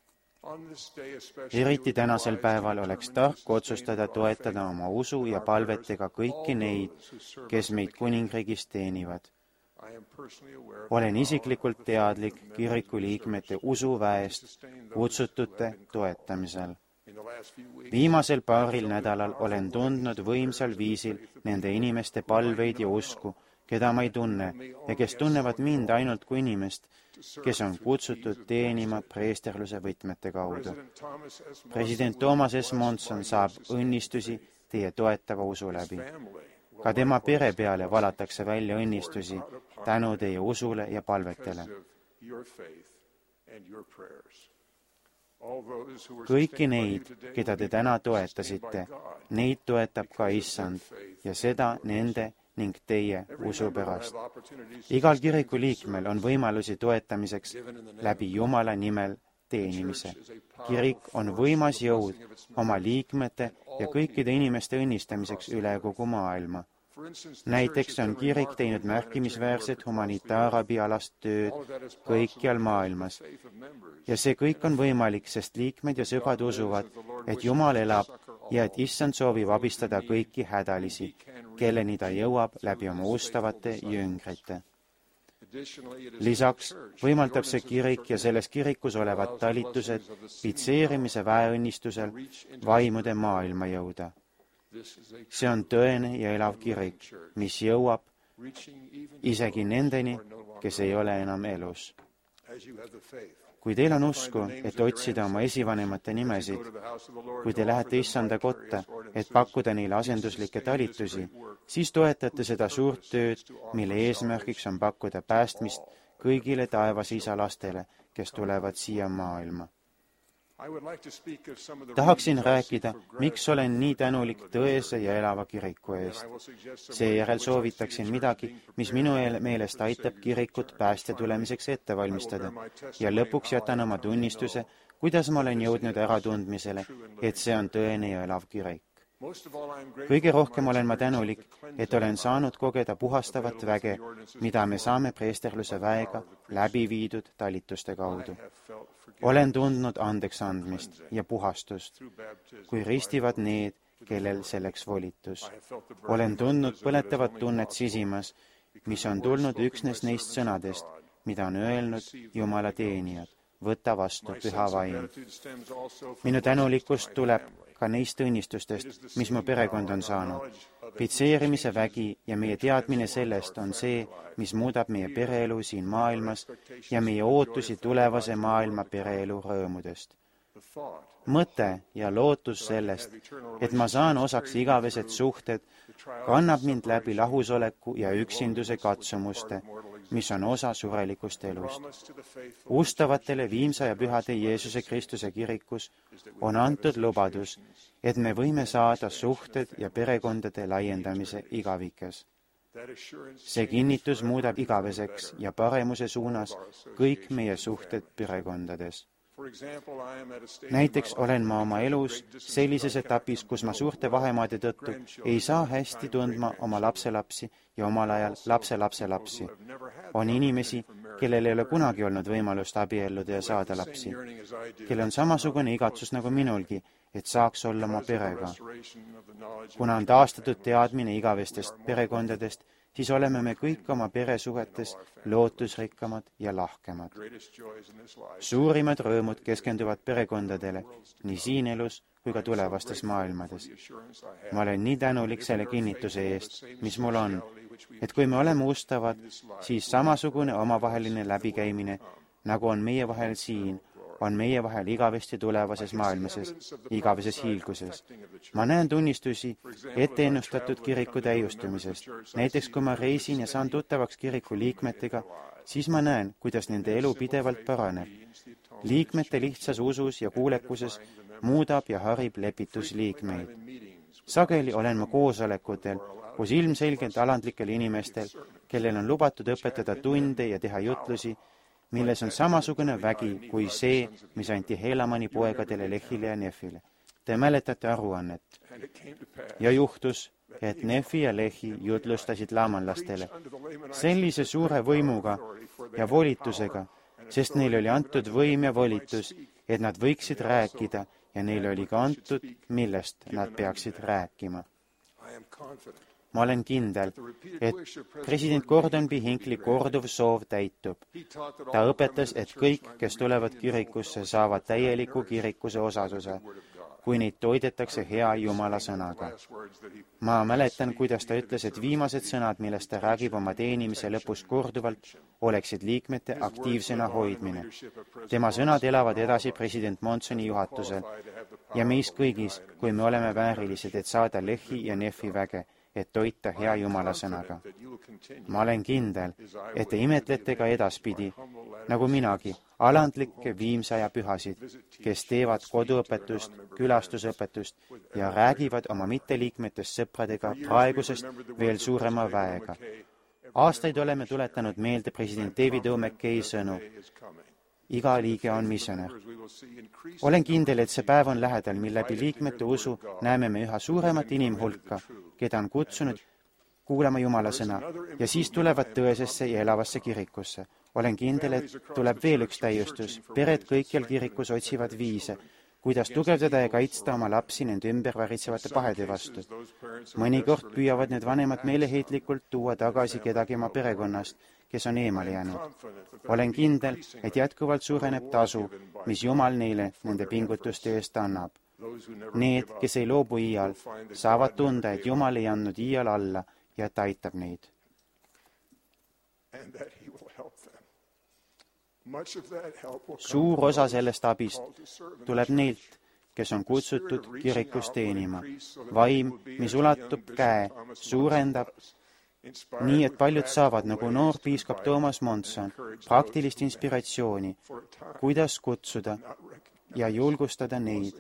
Eriti tänasel päeval oleks tark otsustada toetada oma usu ja palvetega kõiki neid, kes meid kuningriigis teenivad. Olen isiklikult teadlik kiriku liikmete usuväest kutsutute toetamisel. Viimasel paaril nädalal olen tundnud võimsal viisil nende inimeste palveid ja usku, keda ma ei tunne ja kes tunnevad mind ainult kui inimest, kes on kutsutud teenima preesterluse võtmete kaudu. President Thomas S. Monson saab õnnistusi teie toetava usu läbi. Ka tema pere peale valatakse välja õnnistusi tänu teie usule ja palvetele. Kõiki neid, keda te täna toetasite, neid toetab ka issand ja seda nende ning teie usu pärast. Igal kiriku liikmel on võimalusi toetamiseks läbi Jumala nimel teenimise. Kirik on võimas jõud oma liikmete ja kõikide inimeste õnnistamiseks üle kogu maailma. Näiteks on kirik teinud märkimisväärset humanitaarabialast tööd kõikjal maailmas. Ja see kõik on võimalik, sest liikmed ja sõbrad usuvad, et Jumal elab ja et issand soovib abistada kõiki hädalisi, kelleni ta jõuab läbi oma ustavate jüngrite. Lisaks võimaldab see kirik ja selles kirikus olevad talitused pitseerimise väeõnnistusel vaimude maailma jõuda. See on tõene ja elav kirik, mis jõuab isegi nendeni, kes ei ole enam elus. Kui teil on usku, et otsida oma esivanemate nimesid, kui te lähete issanda kotta, et pakkuda neile asenduslikke talitusi, siis toetate seda suurt tööd, mille eesmärgiks on pakkuda päästmist kõigile taevas isa lastele, kes tulevad siia maailma. Tahaksin rääkida, miks olen nii tänulik tõese ja elava kiriku eest. Seejärel soovitaksin midagi, mis minu meelest aitab kirikut päästja tulemiseks ette valmistada ja lõpuks jätan oma tunnistuse, kuidas ma olen jõudnud äratundmisele, et see on tõene ja elav kirik. Kõige rohkem olen ma tänulik, et olen saanud kogeda puhastavat väge, mida me saame preesterluse väega läbi viidud talituste kaudu. Olen tundnud andeks andmist ja puhastust, kui ristivad need, kellel selleks volitus. Olen tundnud põletavat tunnet sisimas, mis on tulnud üksnes neist sõnadest, mida on öelnud Jumala teenijad. Võta vastu püha vaim. Minu tänulikkus tuleb ka neist õnnistustest, mis mu perekond on saanud. Pitseerimise vägi ja meie teadmine sellest on see, mis muudab meie pereelu siin maailmas ja meie ootusi tulevase maailma pereelu rõõmudest. Mõte ja lootus sellest, et ma saan osaks igavesed suhted, kannab mind läbi lahusoleku ja üksinduse katsumuste, mis on osa surelikust elust. Ustavatele viimsa ja pühade Jeesuse Kristuse kirikus on antud lubadus, et me võime saada suhted ja perekondade laiendamise igavikes. See kinnitus muudab igaveseks ja paremuse suunas kõik meie suhted perekondades. Näiteks olen ma oma elus sellises etapis, kus ma suurte vahemaade tõttu ei saa hästi tundma oma lapselapsi ja omal ajal lapselapselapsi. On inimesi, kellel ei ole kunagi olnud võimalust abielluda ja saada lapsi, kellel on samasugune igatsus nagu minulgi, et saaks olla oma perega. Kuna on taastatud teadmine igavestest perekondadest, siis oleme me kõik oma peresuhetes lootusrikkamad ja lahkemad. Suurimad rõõmud keskenduvad perekondadele, nii siin elus kui ka tulevastes maailmades. Ma olen nii tänulik selle kinnituse eest, mis mul on, et kui me oleme ustavad, siis samasugune omavaheline läbikäimine, nagu on meie vahel siin, on meie vahel igavesti tulevases maailmases, igaveses hiilguses. Ma näen tunnistusi etteennustatud kiriku täiustumisest. Näiteks kui ma reisin ja saan tuttavaks kiriku liikmetega, siis ma näen, kuidas nende elu pidevalt paraneb. Liikmete lihtsas usus ja kuulekuses muudab ja harib lepitusliikmeid. Sageli olen ma koosolekutel, kus ilmselgelt alandlikel inimestel, kellel on lubatud õpetada tunde ja teha jutlusi, milles on samasugune vägi kui see, mis anti Heelamani poegadele Lehile ja Nefile. Te mäletate aruannet. Ja juhtus, et Nefi ja Lehi jutlustasid laamanlastele sellise suure võimuga ja volitusega, sest neile oli antud võim ja volitus, et nad võiksid rääkida ja neile oli ka antud, millest nad peaksid rääkima. Ma olen kindel, et president Gordon B. Hinckley korduv soov täitub. Ta õpetas, et kõik, kes tulevad kirikusse, saavad täieliku kirikuse osasuse, kui neid toidetakse hea Jumala sõnaga. Ma mäletan, kuidas ta ütles, et viimased sõnad, millest ta räägib oma teenimise lõpus korduvalt, oleksid liikmete aktiivsena hoidmine. Tema sõnad elavad edasi president Monsoni juhatusel ja meis kõigis, kui me oleme väärilised, et saada Lehi ja Nefi väge, et toita hea Jumala sõnaga. Ma olen kindel, et te imetlete ka edaspidi, nagu minagi, alandlikke viimsaja pühasid, kes teevad koduõpetust, külastusõpetust ja räägivad oma mitteliikmetest sõpradega praegusest veel suurema väega. Aastaid oleme tuletanud meelde president David O. McKay sõnu. Iga liige on misjonär. Olen kindel, et see päev on lähedal, mil läbi liikmete usu näeme me üha suuremat inimhulka, keda on kutsunud kuulama Jumala sõna ja siis tulevad tõesesse ja elavasse kirikusse. Olen kindel, et tuleb veel üks täiustus. Pered kõikjal kirikus otsivad viise, kuidas tugevdada ja kaitsta oma lapsi nende ümber varitsevate pahede vastu. Mõnikord püüavad need vanemad meeleheitlikult tuua tagasi kedagi oma perekonnast, kes on eemale jäänud. Olen kindel, et jätkuvalt suureneb tasu, mis Jumal neile nende pingutuste eest annab. Need, kes ei loobu iial, saavad tunda, et Jumal ei andnud iial alla ja et aitab neid. Suur osa sellest abist tuleb neilt, kes on kutsutud kirikus teenima. Vaim, mis ulatub käe, suurendab nii, et paljud saavad, nagu noor piiskop Toomas Monson, praktilist inspiratsiooni, kuidas kutsuda ja julgustada neid,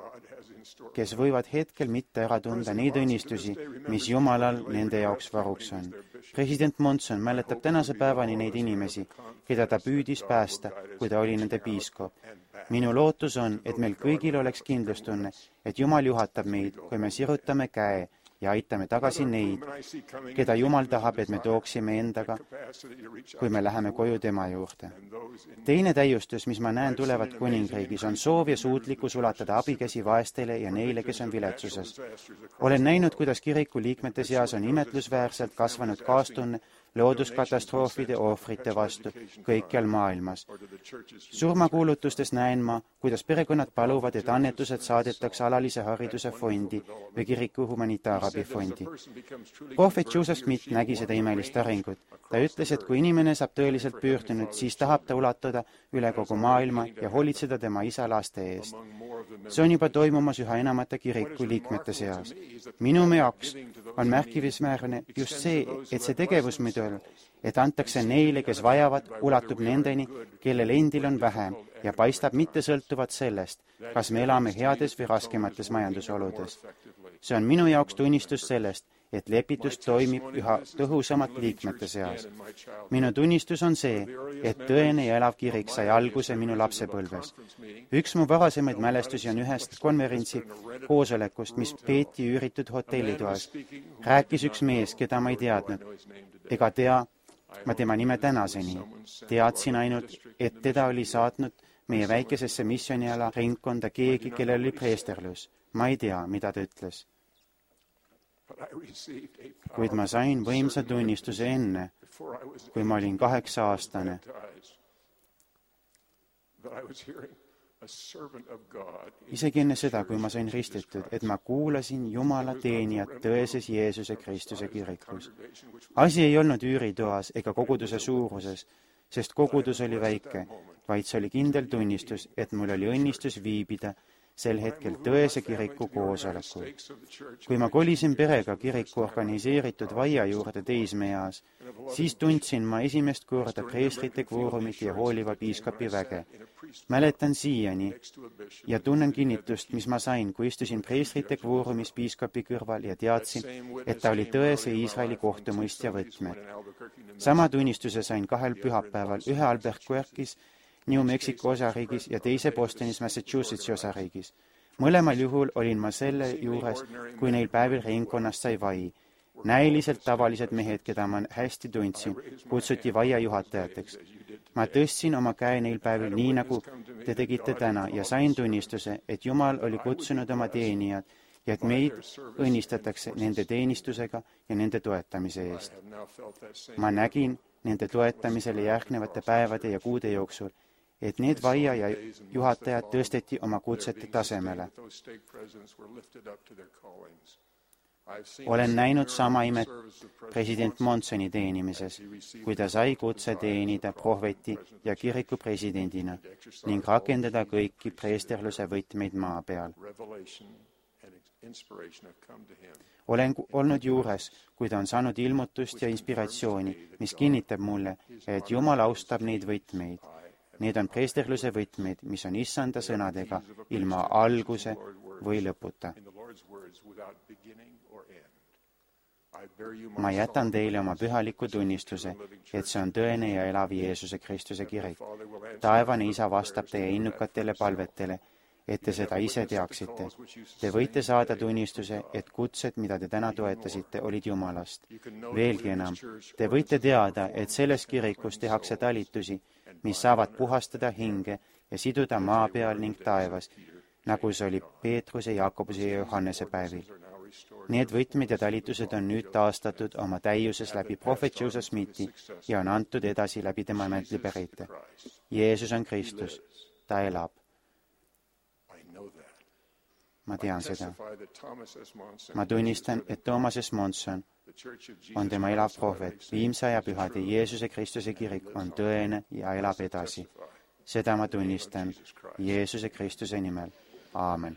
kes võivad hetkel mitte ära tunda neid õnnistusi, mis Jumalal nende jaoks varuks on. President Monson mäletab tänase päevani neid inimesi, keda ta püüdis päästa, kui ta oli nende piiskop. Minu lootus on, et meil kõigil oleks kindlustunne, et Jumal juhatab meid, kui me sirutame käe ja aitame tagasi neid, keda Jumal tahab, et me tooksime endaga, kui me läheme koju tema juurde. Teine täiustus, mis ma näen tulevat kuningriigis, on soov ja suutlikkus ulatada abikäsi vaestele ja neile, kes on viletsuses. Olen näinud, kuidas kiriku liikmete seas on imetlusväärselt kasvanud kaastunne looduskatastroofide ohvrite vastu kõikjal maailmas. Surmakuulutustes näen ma, kuidas perekonnad paluvad, et annetused saadetakse alalise hariduse fondi või kiriku humanitaarabifondi. Prohvet Joseph Smith nägi seda imelist arengut. Ta ütles, et kui inimene saab tõeliselt pöördunud, siis tahab ta ulatada üle kogu maailma ja hoolitseda tema isa laste eest. See on juba toimumas üha enamate kiriku liikmete seas. Minu jaoks on märkimisväärne just see, et see tegevusmudel, et antakse neile, kes vajavad, ulatub nendeni, kellel endil on vähem ja paistab mitte sõltuvat sellest, kas me elame heades või raskemates majandusoludes. See on minu jaoks tunnistus sellest, et lepitus toimib üha tõhusamalt liikmete seas. Minu tunnistus on see, et tõene ja elav kirik sai alguse minu lapsepõlves. Üks mu varasemaid mälestusi on ühest konverentsi koosolekust, mis peeti üüritud hotellitoas. Rääkis üks mees, keda ma ei teadnud ega tea ma tema nime tänaseni. Teadsin ainult, et teda oli saatnud meie väikesesse missioniala ringkonda keegi, kellel oli preesterlus. Ma ei tea, mida ta ütles. Kuid ma sain võimsa tunnistuse enne, kui ma olin 8-aastane. Isegi enne seda, kui ma sain ristitud, et ma kuulasin Jumala teenijat tõeses Jeesuse Kristuse kirikus. Asi ei olnud üüritoas ega koguduse suuruses, sest kogudus oli väike, vaid see oli kindel tunnistus, et mul oli õnnistus viibida sel hetkel tõese kiriku koosolekul. kui ma kolisin perega kiriku organiseeritud vaia juurde teismeeas, siis tundsin ma esimest korda preestrite kvoorumit ja hooliva piiskapi väge. Mäletan siiani ja tunnen kinnitust, mis ma sain, kui istusin preestrite kvoorumis piiskapi kõrval ja teadsin, et ta oli tõese Iisraeli kohtumõistja võtmed. Sama tunnistuse sain 2 pühapäeval, ühe Albuquerque'is, New Mexico osariigis ja teise Bostonis, Massachusettsi osariigis. Mõlemal juhul olin ma selle juures, kui neil päevil ringkonnast sai vai. Näiliselt tavalised mehed, keda ma hästi tundsin, kutsuti vaia juhatajateks. Ma tõstsin oma käe neil päevil nii, nagu te tegite täna ja sain tunnistuse, et Jumal oli kutsunud oma teenijad ja et meid õnnistatakse nende teenistusega ja nende toetamise eest. Ma nägin nende toetamisele järgnevate päevade ja kuude jooksul, et need vaia ja juhatajad tõsteti oma kutsete tasemele. Olen näinud sama imet president Monsoni teenimises, kui ta sai kutse teenida prohveti ja kiriku presidendina ning rakendada kõiki preesterluse võtmeid maa peal. Olen olnud juures, kui ta on saanud ilmutust ja inspiratsiooni, mis kinnitab mulle, et Jumal austab neid võtmeid. Need on preesterluse võtmeid, mis on issanda sõnadega ilma alguse või lõputa. Ma jätan teile oma pühaliku tunnistuse, et see on tõene ja elav Jeesuse Kristuse kirik. Taevane Isa vastab teie innukatele palvetele, et te seda ise teaksite. Te võite saada tunnistuse, et kutsed, mida te täna toetasite, olid Jumalast. Veelgi enam, te võite teada, et selles kirikus tehakse talitusi, mis saavad puhastada hinge ja siduda maa peal ning taevas, nagu see oli Peetruse, Jaakobuse ja Johannese päevil. Need võtmed ja talitused on nüüd taastatud oma täiuses läbi prohvet Joseph Smithi ja on antud edasi läbi tema Liberator. Jeesus on Kristus, ta elab. Ma tean seda. Ma tunnistan, et Thomas S. Monson on tema elav prohvet. Viimse aja pühade Jeesuse Kristuse kirik on tõene ja elab edasi. Seda ma tunnistan Jeesuse Kristuse nimel. Aamen.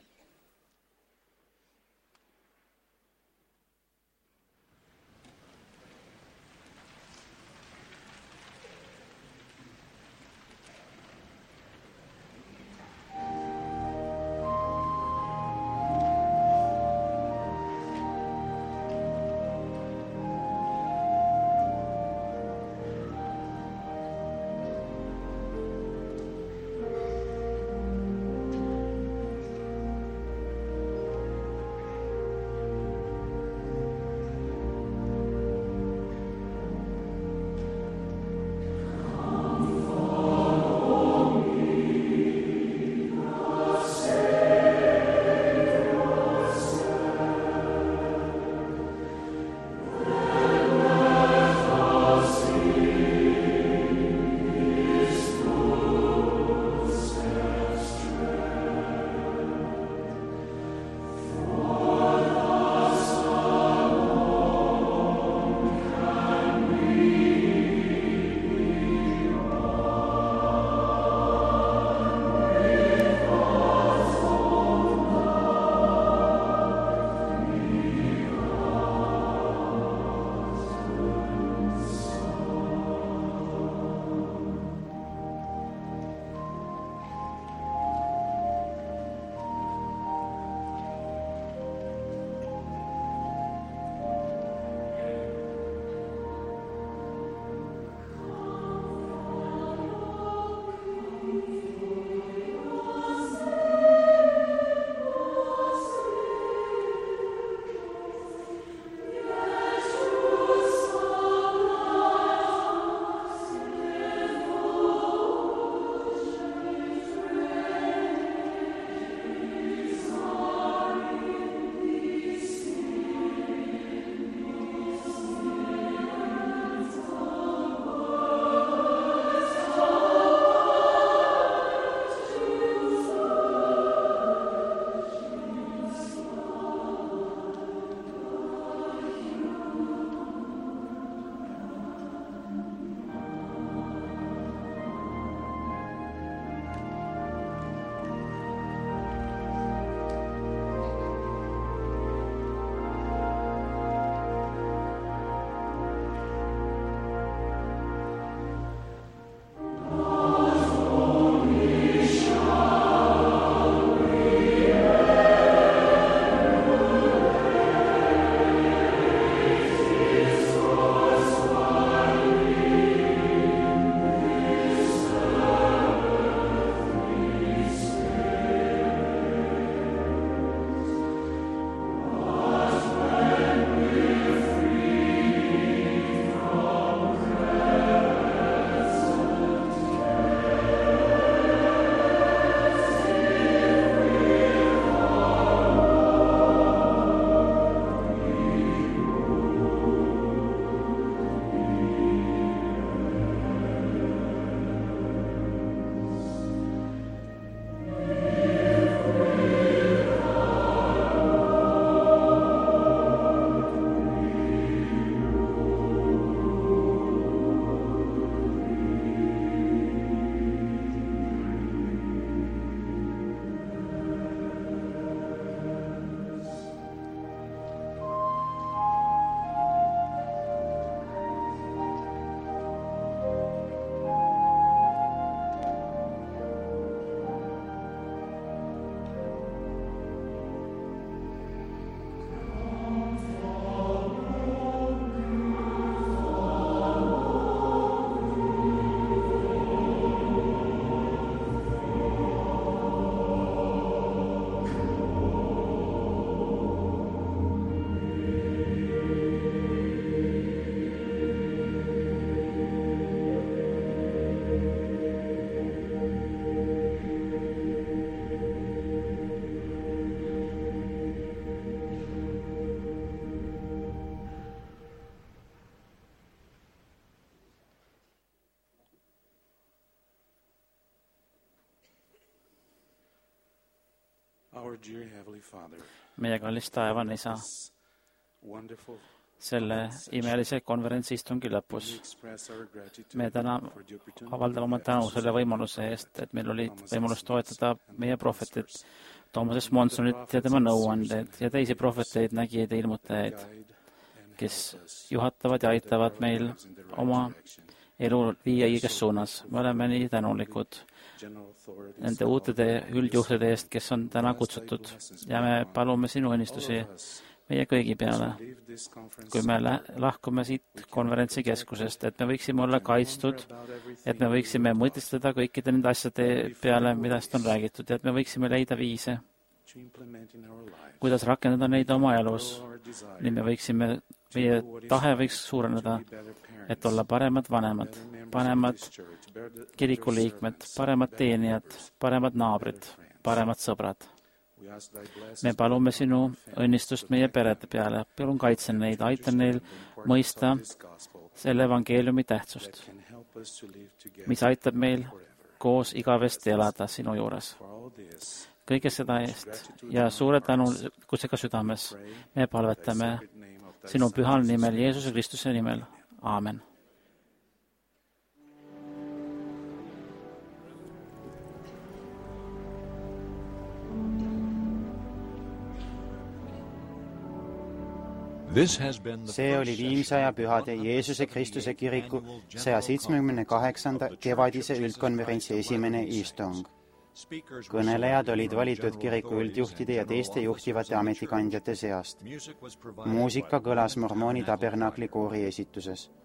meie kallis taevane Isa, selle imelise konverentsiistungi lõpus me täna avaldame oma tänu selle võimaluse eest, et meil oli võimalus toetada meie prohvetit Toomas Monsonit ja tema nõuandeid ja teisi prohveteid, nägijaid ja ilmutajaid, kes juhatavad ja aitavad meil oma elu viia õiges suunas. Me oleme nii tänulikud nende uute üldjuhtide eest, kes on täna kutsutud ja me palume sinu õnnistusi meie kõigi peale, kui me lahkume siit konverentsikeskusest, et me võiksime olla kaitstud, et me võiksime mõtistada kõikide nende asjade peale, millest on räägitud, ja et me võiksime leida viise, kuidas rakendada neid oma elus. Nii me võiksime, meie tahe võiks suureneda, et olla paremad vanemad, paremad kirikuliikmed, paremad teenijad, paremad naabrid, paremad sõbrad. Me palume sinu õnnistust meie perede peale, palun kaitse neid, aita neil mõista selle evangeeliumi tähtsust, mis aitab meil koos igavesti elada sinu juures. Kõige seda eest ja suure tänulikkusega südames me palvetame sinu pühal nimel, Jeesuse Kristuse nimel. Aamen. See oli Viimsaja pühade Jeesuse Kristuse kiriku 178. kevadise üldkonverentsi esimene istung. Kõnelejad olid valitud kiriku üldjuhtide ja teiste juhtivate ametikandjate seast. Muusika kõlas Mormooni tabernakli koori esituses.